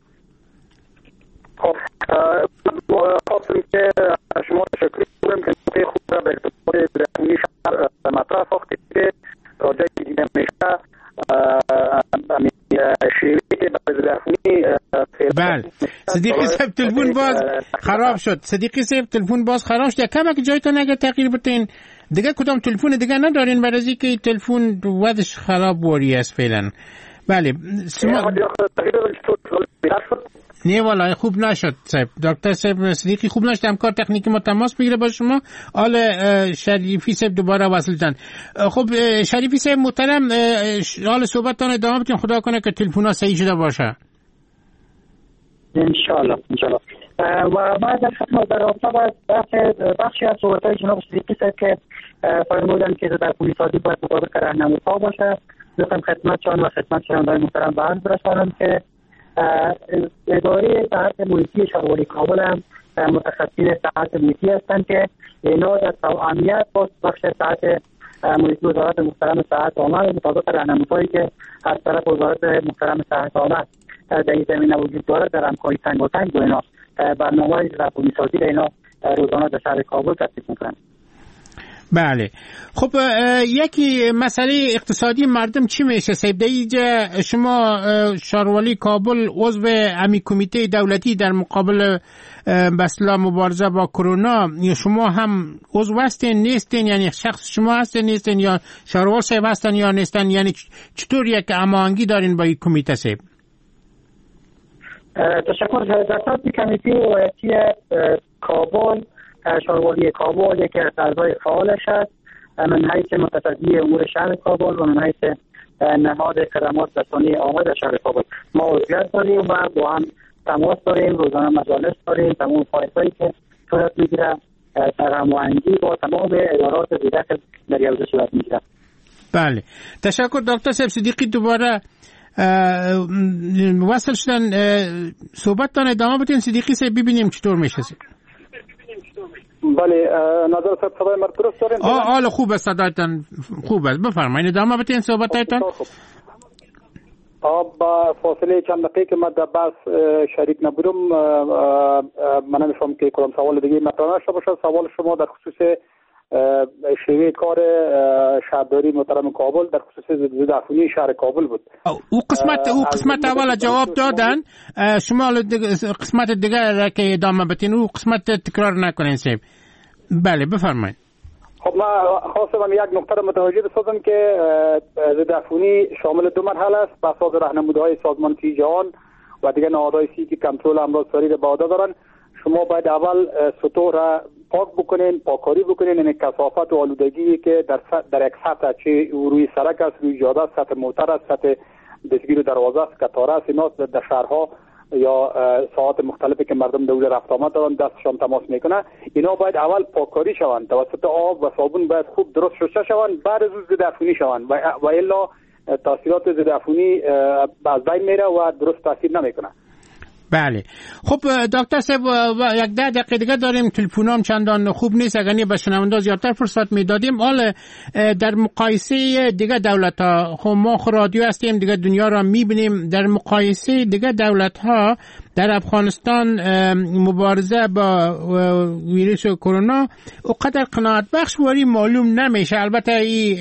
Speaker 7: خب خواستم که شما تشکر کنم که نکته خوب را به ارتباط درونی شهر مطرح ساختید که راجع دیده میشه شیوهی که برای درونی
Speaker 6: بله. صدیقی صاحب تلفن باز خراب شد. صدیقی صاحب تلفن باز خراب شد. کما که جایتون اگه تغییر بدین دیگه کدام تلفن دیگه ندارین برای که تلفن وضعش خراب وری است فعلا. بله نه والله خوب نشد صاحب. دکتر صاحب صدیقی خوب نشد، همکار تکنیکی ما تماس بگیره با شما. حال شریفی صاحب دوباره وصل شدن. خب شریفی صاحب محترم حال صحبتتون ادامه بدین، خدا کنه که تلفن‌ها صحیح شده باشه
Speaker 11: ان شاء الله. و بعد از خدمت در رابطه با بخشی از صحبت‌های جناب صدیقی صاحب که فرمودن که در پلیسازی باید مطابق راهنمودها باشه، می‌خوام خدمتشان و خدمت شنونده‌های محترم به عرض برسانم که اداره صحت محیطی شهرولی کابل هم متخصصین صحت محیطی هستند که اینا در توأمیت با بخش صحت محیطی وزارت محترم صحت عامه مطابق راهنمودهایی که از طرف وزارت محترم صحت عامه در این زمینه وجود دارد در همکاری تنگاتنگ با اینا برنامه‌های پلیسازی اینا روزانه در شهر کابل ترتیب می‌کنند.
Speaker 6: بله. خب یکی مسئله اقتصادی مردم چی میشه سیب دیجا؟ شما شاروالی کابل عضو امی کمیته دولتی در مقابل بسلا مبارزه با کرونا، یا شما هم عضو هستین نیستین؟ یعنی شخص شما هستین نیستین، یا شاروال صاحب هستن یا نیستن؟ یعنی چطور یک هماهنگی دارین با این کمیته صاحب؟
Speaker 11: تشکر. جلسات کمیته ولایتی کابل، شاروالی کابل یکی از اعضای فعالش است. من حیث متصدی امور شهر کابل و من حیث نهاد خدمات رسانی عامه در شهر کابل ما عضویت داریم و با هم تماس داریم، روزانه مجالس داریم، تمام فعالیتایی که صورت میگیره در هماهنگی با تمام ادارات دیگر در یوزه صورت میگیره.
Speaker 6: بله، تشکر. دکتر صاحب صدیقی دوباره وصل شدن، صحبتتان ادامه بدین. صدیقی صاحب ببینیم چطور میشه.
Speaker 7: بله، نظر صاحب صدای من درست دارین؟
Speaker 6: حالا خوبه، صدایتان خوبه، بفرمایید ادامه بدین صحبتتان.
Speaker 7: با فاصله چند دقیقه که من در بحث شریک نبودم، من نمی‌فهمم که کدام سوال دیگه مطرح نشده باشه. سوال شما در خصوص شیوه کار شهرداری محترم کابل در خصوص ضد عفونی شهر کابل بود.
Speaker 6: او قسمت اول جواب دادن، شما قسمت دیگه را که ادامه بدین او قسمت تکرار نکنین صاحب. بله بفرمایید.
Speaker 7: خب من خواستم یک نکته را متوجه بسازم که ضد عفونی شامل دو مرحله است، بر اساس راهنمودهای سازمان صحت جهان و دیگر نهادهای که کنترل امراض ساری را به عهده دارند. شما باید اول سطوح را پاک بکنین، پاککاری بکنین، این کثافت و آلودگی که در یک سطح، چه روی سرک است، روی جاده است، سطح موتر است، سطح دستگیر و دروازه است، کتاره است، اینا در شهرها یا ساعات مختلفی که مردم در اونجا رفت آمد دارن دستشان تماس میکنه، اینا باید اول پاککاری شوند، توسط آب و صابون باید خوب درست شسته شوند، بعد از اون ضد عفونی شوند و الا تاثیرات ضد عفونی از بین میره و درست تاثیر نمیکنه.
Speaker 6: بله. خب دکتر صاحب یک 10 دقیقه دیگه داریم، تلفنام چندان خوب نیست، اگر به شنونده زیادتر فرصت میدادیم. حالا در مقایسه دیگه دولت ها، خب ما رادیو هستیم دیگه، دنیا را میبینیم، در مقایسه دیگه دولت ها در افغانستان مبارزه با ویروس کرونا اونقدر قناعت بخش واری معلوم نمیشه. البته این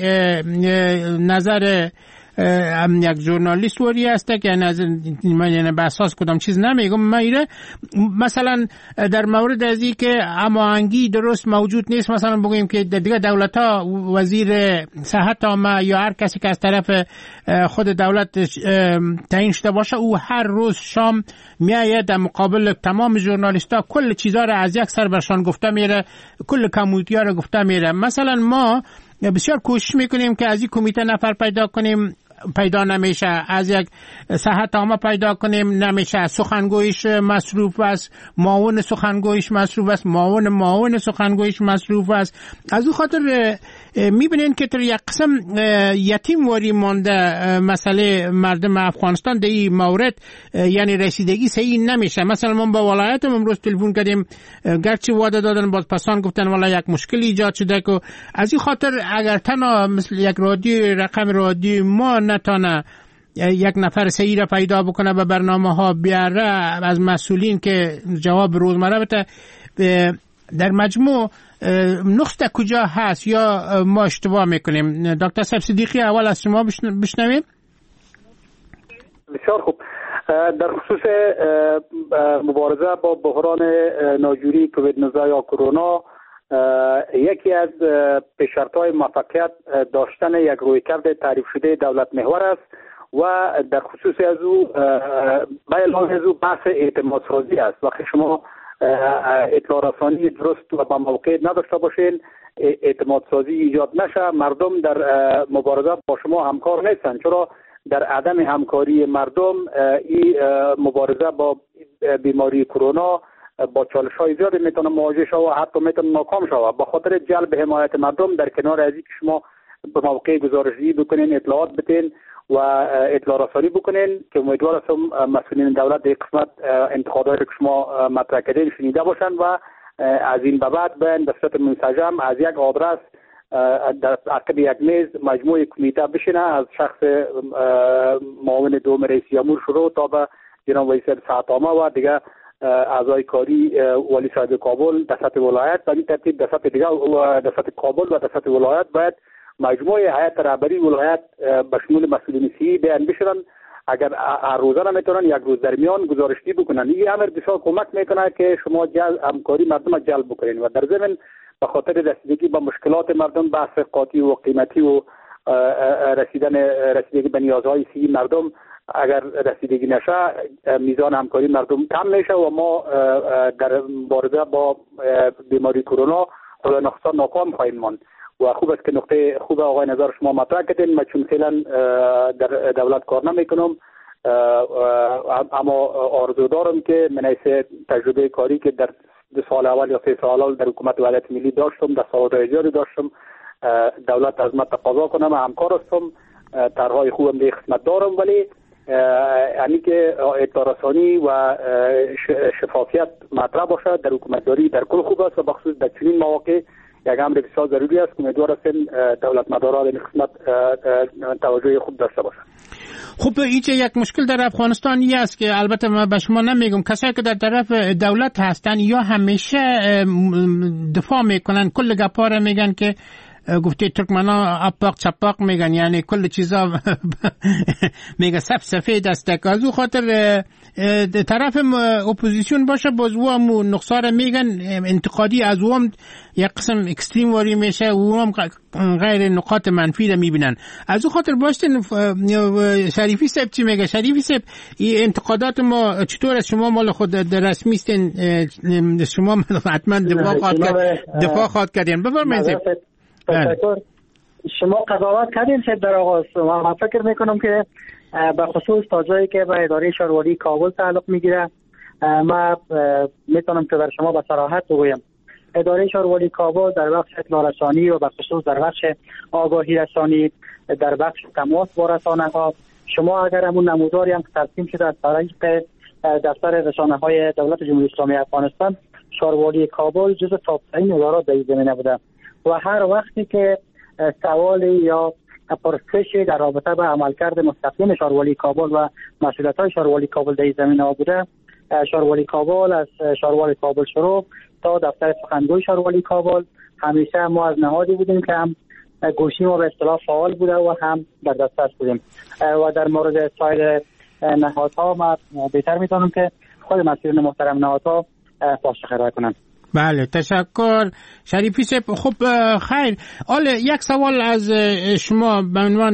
Speaker 6: نظر یک ژورنالیست وری است که من به اساس کدام چیز نمیگم. مثلا در مورد از این که هماهنگی درست موجود نیست، مثلا بگوییم که دیگه دولت ها وزیر صحت عامه یا هر کسی که از طرف خود دولت تعیین شده باشه، او هر روز شام میآید در مقابل تمام ژورنالیست ها کل چیزا را از یک سر برشان گفته میره، کل کمیته ها را گفته میره. مثلا ما بسیار کوشش میکنیم که از این کمیته نفر پیدا کنیم، پیدا نمیشه. از یک صحت عامه پیدا کنیم، نمیشه. سخنگویش مصروف است، معاون سخنگویش مصروف است، معاون سخنگویش مصروف است. از اون خاطر میبینین که در یک قسم یتیم واری مانده مسئله مردم افغانستان در این مورد، یعنی رسیدگی صحیح نمیشه. مثلا ما با ولایتم امروز تلفن کردیم، گرچه وعده دادن باز پسان گفتن والا یک مشکلی ایجاد شده که از این خاطر اگر تنها مثل یک رادیو رقم رادیو ما نتانه یک نفر صحیح را پیدا بکنه به برنامه ها بیاره از مسئولین که جواب روزمره بده، در مجموع نقطه کجا هست یا ما اشتباه میکنیم؟ دکتر صاحب صدیقی اول از شما بشنویم.
Speaker 7: بسیار خوب. در خصوص مبارزه با بحران ناجوری کووید 19 یا کرونا، یکی از پیش‌شرط‌های موفقیت داشتن یک رویکرد تعریف شده دولت محور است و در خصوص از او بیان از او بحث اعتماد سازی است. وقتی شما اطلاع رسانی درست و با موقع نداشته باشین، اعتماد سازی ایجاد نشه، مردم در مبارزه با شما همکار نیستن، چرا در عدم همکاری مردم این مبارزه با بیماری کرونا با چالش‌های زیادی میتونه مواجه شود و حتی میتونه ناکام شود. به خاطر جلب حمایت مردم در کنار از اینکه شما به موقع گزارش‌دهی بکنین، اطلاعات بدین و اطلاع رسانی بکنین که امیدوار هستم مسئولین دولت در قسمت انتقادات که شما مطرح کردین شنیده باشند و از این به بعد بیان به صورت منسجم از یک آدرس در عقب یک میز مجموعه کمیته بشینه، از شخص معاون دوم رئیس جمهور شروع تا به جناب وزیر صحت عامه و دیگه اعضای کاری والی صاحب کابل در سطح ولایت، به این ترتیب در سطح دیگه در سطح کابل و در سطح ولایت باید مجموعه هیئت رهبری ولایت به شمول مسئولین صحی بیان بشن. اگر هر روزه نمیتونن یک روز در میان گزارشی بکنن. این امر بسیار کمک میکنه که شما همکاری مردم جلب بکنین و در ضمن به خاطر رسیدگی به مشکلات مردم، بحث قاطی و قیمتی و رسیدگی به نیازهای صحی مردم، اگر رسیدگی نشه میزان همکاری مردم کم میشه و ما در مبارزه با بیماری کرونا خدا نخواستن ناکام خواهیم ماند. و خوب است که نقطه خوب آقای نظر شما مطرح کردین. من چون فعلا در دولت کار نمیکنم، اما آرزو دارم که من حیث تجربه کاری که در 2 سال اول یا 3 سال اول در حکومت وحدت ملی داشتم، در سواد زیادی داشتم، دولت از من تقاضا کنم، همکار هستم، طرحهای خوبم به خدمت دارم، ولی یعنی که اطلاع رسانی و شفافیت مطرح باشه در حکومتداری در کل خوب است و بخصوص در چنین مواقع یک امر بسیار ضروری است که امیدوار هستیم دولت مدارا به خدمت توجه خوب داشته باشند.
Speaker 6: خب اینجا یک مشکل در افغانستان است که البته من به شما نمیگم، کسایی که در طرف دولت هستن یا همیشه دفاع میکنن، کل گپا را میگن که گفته ترکمنا اپاق چپاق میگن، یعنی کل چیزا میگه سفید است. از او خاطر طرف اپوزیسیون باشه باز او هم نقصار میگن انتقادی، از او هم یک قسم اکستریم واری میشه و او هم غیر نقاط منفی را میبینن. از او خاطر باشتین شریفی صاحب چی میگه؟ شریفی صاحب این انتقادات ما چطور است؟ شما مال خود رسمی استین، شما حتما دفاع خواهد کردین. بفرمایید.
Speaker 11: تشکر. شما قضاوت کردین که در آغاز من فکر میکنم که به خصوص تا جایی که به اداره شهرواری کابل تعلق میگیره، من میتونم که بر شما به صراحت بگویم اداره شهرواری کابل در بخش اطلاع رسانی و به خصوص در بخش آگاهی رسانی، در بخش تماس با رسانه ها، شما اگر همون نموداری هم ترسیم شده از طریق دفتر رسانه های دولت جمهوری اسلامی افغانستان، شهرواری کابل جزو تاپ‌ترین ادارات در این زمینه بوده و هر وقتی که سوالی یا پرسشی در رابطه با عملکرد مستقیم شهرواری کابل و مسئولیت‌های شهرواری کابل در این زمینه بوده، شهرواری کابل از شهرواری کابل شروع تا دفتر سخنگوی شهرواری کابل همیشه ما از نهادی بودیم که هم گوشی ما به اصطلاح فعال بوده و هم در دسترس بودیم و در مورد سایر نهادها ما بهتر می‌دانم که خود مسئولین محترم نهادها پاسخ ارائه کنند.
Speaker 6: بله، تشکر شریفی صاحب. خب خیر، یک سوال از شما به عنوان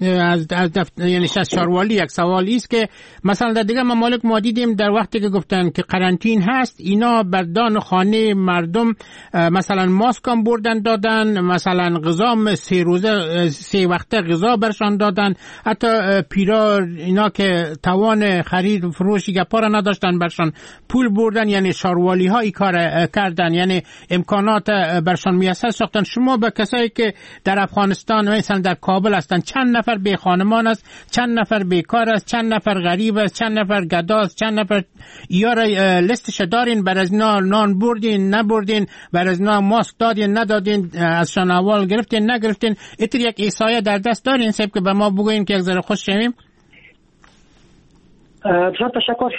Speaker 6: یعنی از شهروالی یک سوالی است که مثلا در دیگه ممالک ما دیدیم در وقتی که گفتن که قرنطین هست، اینا بر دان خانه مردم مثلا ماسک هم بردن دادن، مثلا غذا 3 روزه 3 وقته غذا برشان دادن، حتی پیرا اینا که توان خرید و فروش گپا را نداشتن برشان پول بردن. یعنی شهروالی ها این کار کردن، یعنی امکانات برشان میسر ساختن. شما به کسایی که در افغانستان مثلا در کابل هستن، چند نفر بی خانمان است، چند نفر بیکار است، چند نفر غریب است، چند نفر گدا است، چند نفر یار لیستش دارین؟ بر از نان بردین نبردین، بر از ماسک دادین ندادین، از شان اول گرفتین نگرفتین؟ اتر یک ایسایه در دست دارین صاحب که به ما بگوین که یک ذره خوش شویم؟
Speaker 11: بسیار تشکر.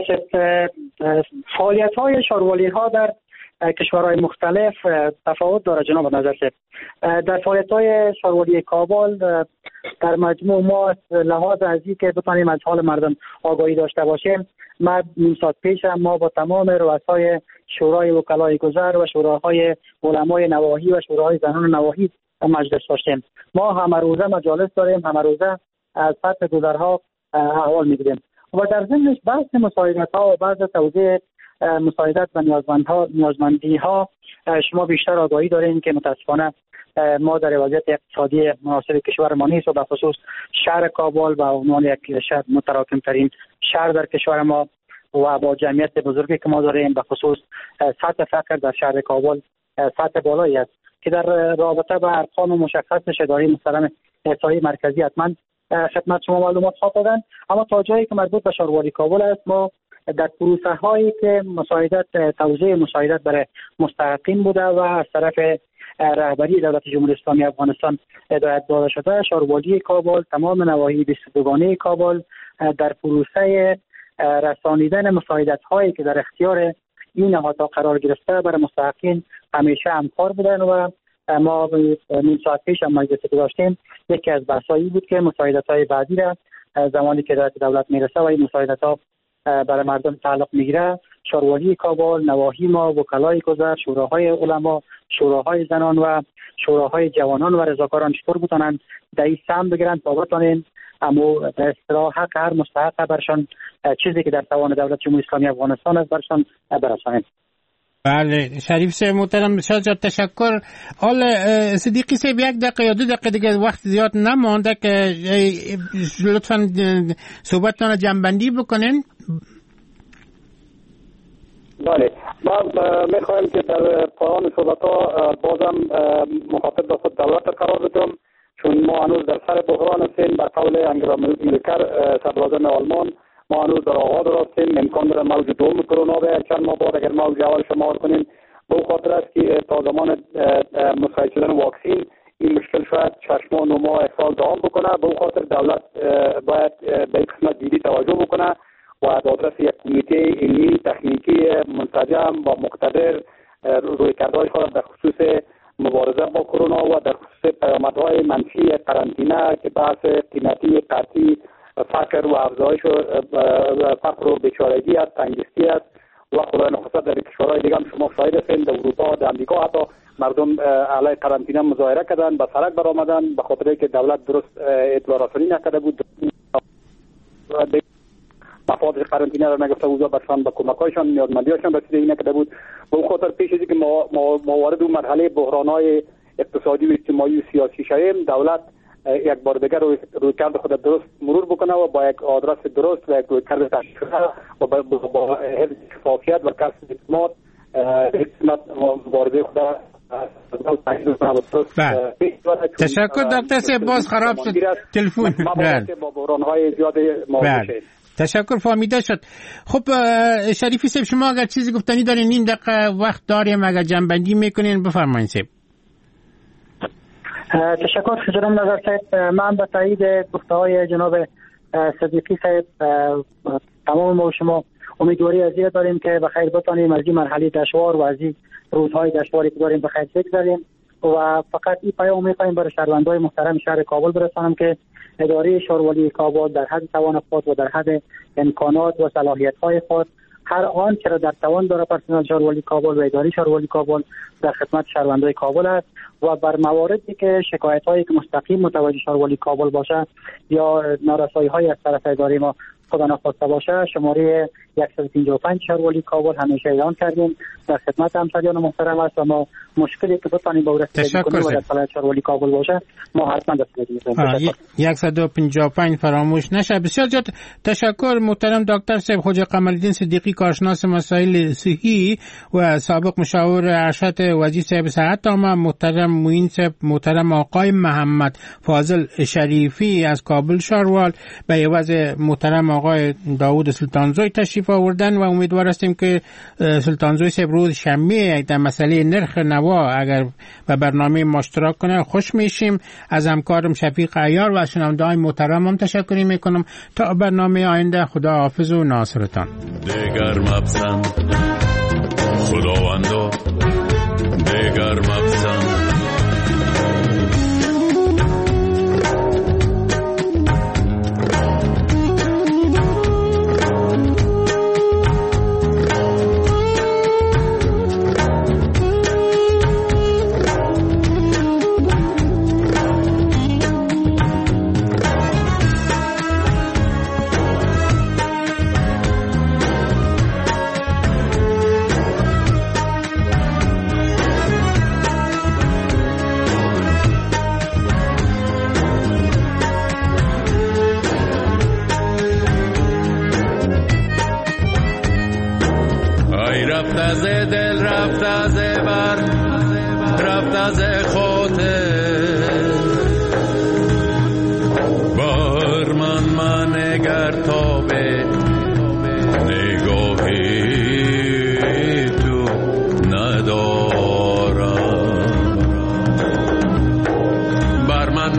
Speaker 11: فعالیت های شهروالی ها در کشورهای مختلف تفاوت داره جناب نظر صاحب. در فعالیت های شهروالی کابل در مجموع ما لحاظ از این که بتانیم از حال مردم آگاهی داشته باشیم، ما نیم ساعت پیش ما با تمام رؤسای شورای وکلای گذر و شوراهای علمای نواحی و شوراهای زنان نواحی مجلس داشتیم. ما همه روزه مجالس داریم، همه روزه از سطح گذرها احوال میگیریم و در ضمنش بحث مساعدت ها و بعض توضیح مساعدت و نیازمندی ها شما بیشتر آگاهی دارین که متاسفانه ما در وضعیت اقتصادی مناسب کشور ما نیست و به خصوص شهر کابل و عنوان یک شهر متراکم ترین شهر در کشور ما و با جمعیت بزرگی که ما داریم به خصوص سطح فقر در شهر کابل سطح بالایی است که در رابطه با ارقام مشخص اداره محترم احصایی مرکزی حتما خدمت شما معلومات خواهد دادن. اما تا جایی که مربوط به شهروالی کابل است، ما در پروسه هایی که توزیع مساعدت برای مستحقین بوده و از طرف رهبری دولت جمهوری اسلامی افغانستان هدایت داده شده، شهروالی کابل تمام نواحی 22گانه کابل در پروسه رسانیدن مساعدت هایی که در اختیار این نهادها قرار گرفته برای مستحقین همیشه همکار بودن و ما نیم ساعت پیش هم مجلسی که داشتیم یکی از بحثایی بود که مساعدت های بعدی را زمانی که دولت میرسه و این مساعدت ها برای مردم تعلق میگیره شاروالی کابل، نواحی ما، وکلای گذر، شوراهای علما، شوراهای زنان و شوراهای جوانان و رضاکاران چطور بتونن در این سهم بگیرن تا بتونن اما در اصطلاح حق هر مستحق برشان چیزی که در توان دولت جمهوری اسلامی افغانستان است برشان برسانیم.
Speaker 6: بله شریف صاحب محترم بسیار زیاد تشکر. حال صدیقی صاحب 1 دقیقه یا 2 دقیقه دیگه وقت زیاد نمانده که لطفاً صحبتتان جمع‌بندی بکنین.
Speaker 7: بله ما میخوایم که در پایان صحبت‌ها بازم مخاطب به خود دولت قرار بدم، چون ما هنوز در سر بحران هستیم. به قول انگلا مرکل صدراعظم آلمان ما هنوز در آغاز هستیم. امکان داره موج دوم کرونا به چند ماه بعد اگر موج اول شمار کنیم. به خاطر است که تا زمان مساعد شدن واکسین این مشکل شاید 6 ماه 9 ماه سال دوام بکنه. به خاطر دولت باید به این قسمت جدی توجه بکنه و از آدرس یک کمیته علمی تکنیکی منسجم و مقتدر رویکردهای خود در خصوص مبارزه با کرونا و در خصوص پیامدهای منفی قرنطینه که بحث قیمتی قطعی فقر و افزایش فقر و بیچارگی است، تنگستی است و خدای نخواست در کشورهای دیگه هم شما شاهد هستید، در اروپا، در امریکا حتی مردم علیه قرنطینه مظاهره کردن، به سرک برآمدن به خاطر اینکه دولت درست اطلاع رسانی نکرده بود، مفاد قرنطینه را نگفته بود، برشان به کمک‌هایشان نیازمندی‌هاشان رسیدگی نکرده بود. به اون خاطر پیش از اینکه ما وارد اون مرحله بحران‌های اقتصادی و اجتماعی و سیاسی شویم، دولت یک بار دیگر رویکرد خود درست مرور بکنه و با یک آدرس درست و یک رویکرد تشخیص و با حفظ شفافیت و کسب اعتماد حکمت مبارزه خود
Speaker 6: تشکر دکتر صاحب. باز خراب شد تلفن.
Speaker 7: با بحران‌های زیاد مواجه.
Speaker 6: تشکر فهمیده شد. خب شریفی صاحب شما اگر چیزی گفتنی دارین این دقیقه وقت داریم، اگر جنبندی میکنین بفرمایید صاحب.
Speaker 11: تشکر جناب نظر صاحب. من به تایید گفته‌های جناب صدیقی صاحب تمام ما و شما امیدواری عزیز داریم که بخیر بتانیم از این مرحله دشوار و از این روزهای دشواری که داریم بخیر بگذریم و فقط این پیام می‌خوایم برای شهروندان محترم شهر کابل برسانم که اداره شاروالی کابل در حد توان خود و در حد امکانات و صلاحیت‌های خود هر آن که در توان داره پرسنل شاروالی کابل و اداره شاروالی کابل در خدمت شهروندان کابل است و بر مواردی که شکایت‌هایی که مستقیم متوجه شاروالی کابل باشه یا نارسایی‌های از طرف اداره ما خدا نخواسته باشه شماره 155 شاروالی کابل همیشه اعلام کردیم در خدمت همسایگان محترم است و ما مشکلی که بتونیم با رسیدگی کنیم و در فلات شاروالی کابل باشه ما حتما رسیدگی می‌کنیم.
Speaker 6: 155 فراموش نشه. بسیار زیاد تشکر محترم دکتر صاحب خواجه قمرالدین صدیقی کارشناس مسائل صحی و سابق مشاور ارشد وزیر صاحب صحت عامه، محترم معین صاحب، محترم آقای محمد فاضل شریفی از کابل شاروال به عوض محترم آقای داوود سلطانزوی تشریف آوردن و امیدوار هستیم که سلطانزوی صاحب روز شنبه در مسئله نرخ نوا اگر به برنامه ما اشتراک کنه خوش میشیم. از همکارم شفیق عیار و شنونده‌های محترمم تشکر میکنم. تا برنامه آینده خدا حافظ و ناصرتان.
Speaker 14: دیگر مبسم خداوندو دیگر مبسم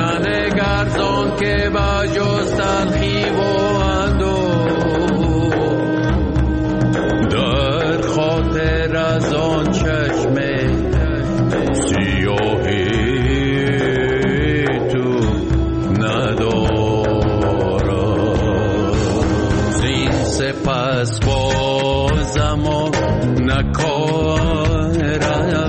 Speaker 14: که با جز تلخی و اندوه است با زمان نکارم